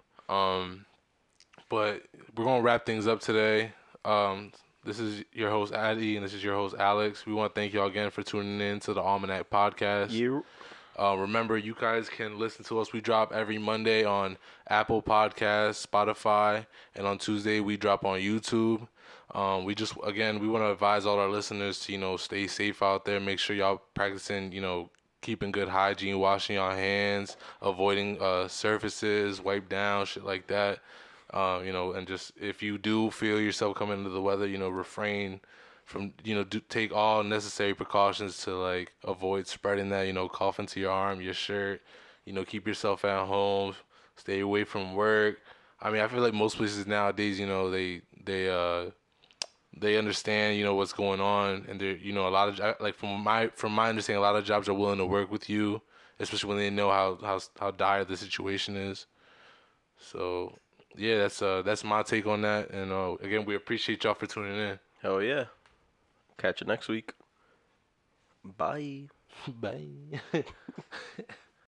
But we're gonna wrap things up today. This is your host Addy, and this is your host Alex. We want to thank y'all again for tuning in to the Almanac Podcast. Remember, you guys can listen to us. We drop every Monday on Apple Podcasts, Spotify, and on Tuesday we drop on YouTube. We want to advise all our listeners to, you know, stay safe out there. Make sure y'all practicing, you know, keeping good hygiene, washing your hands, avoiding surfaces, wipe down, shit like that. You know, and just if you do feel yourself coming into the weather, you know, refrain from, you know, take all necessary precautions to like avoid spreading that, you know, cough into your arm, your shirt, you know, keep yourself at home, stay away from work. I mean, I feel like most places nowadays, you know, they understand, you know, what's going on, and they're, you know, a lot of, like from my understanding, a lot of jobs are willing to work with you, especially when they know how dire the situation is. So yeah, that's my take on that, and again, we appreciate y'all for tuning in. Hell yeah. Catch you next week. Bye. Bye.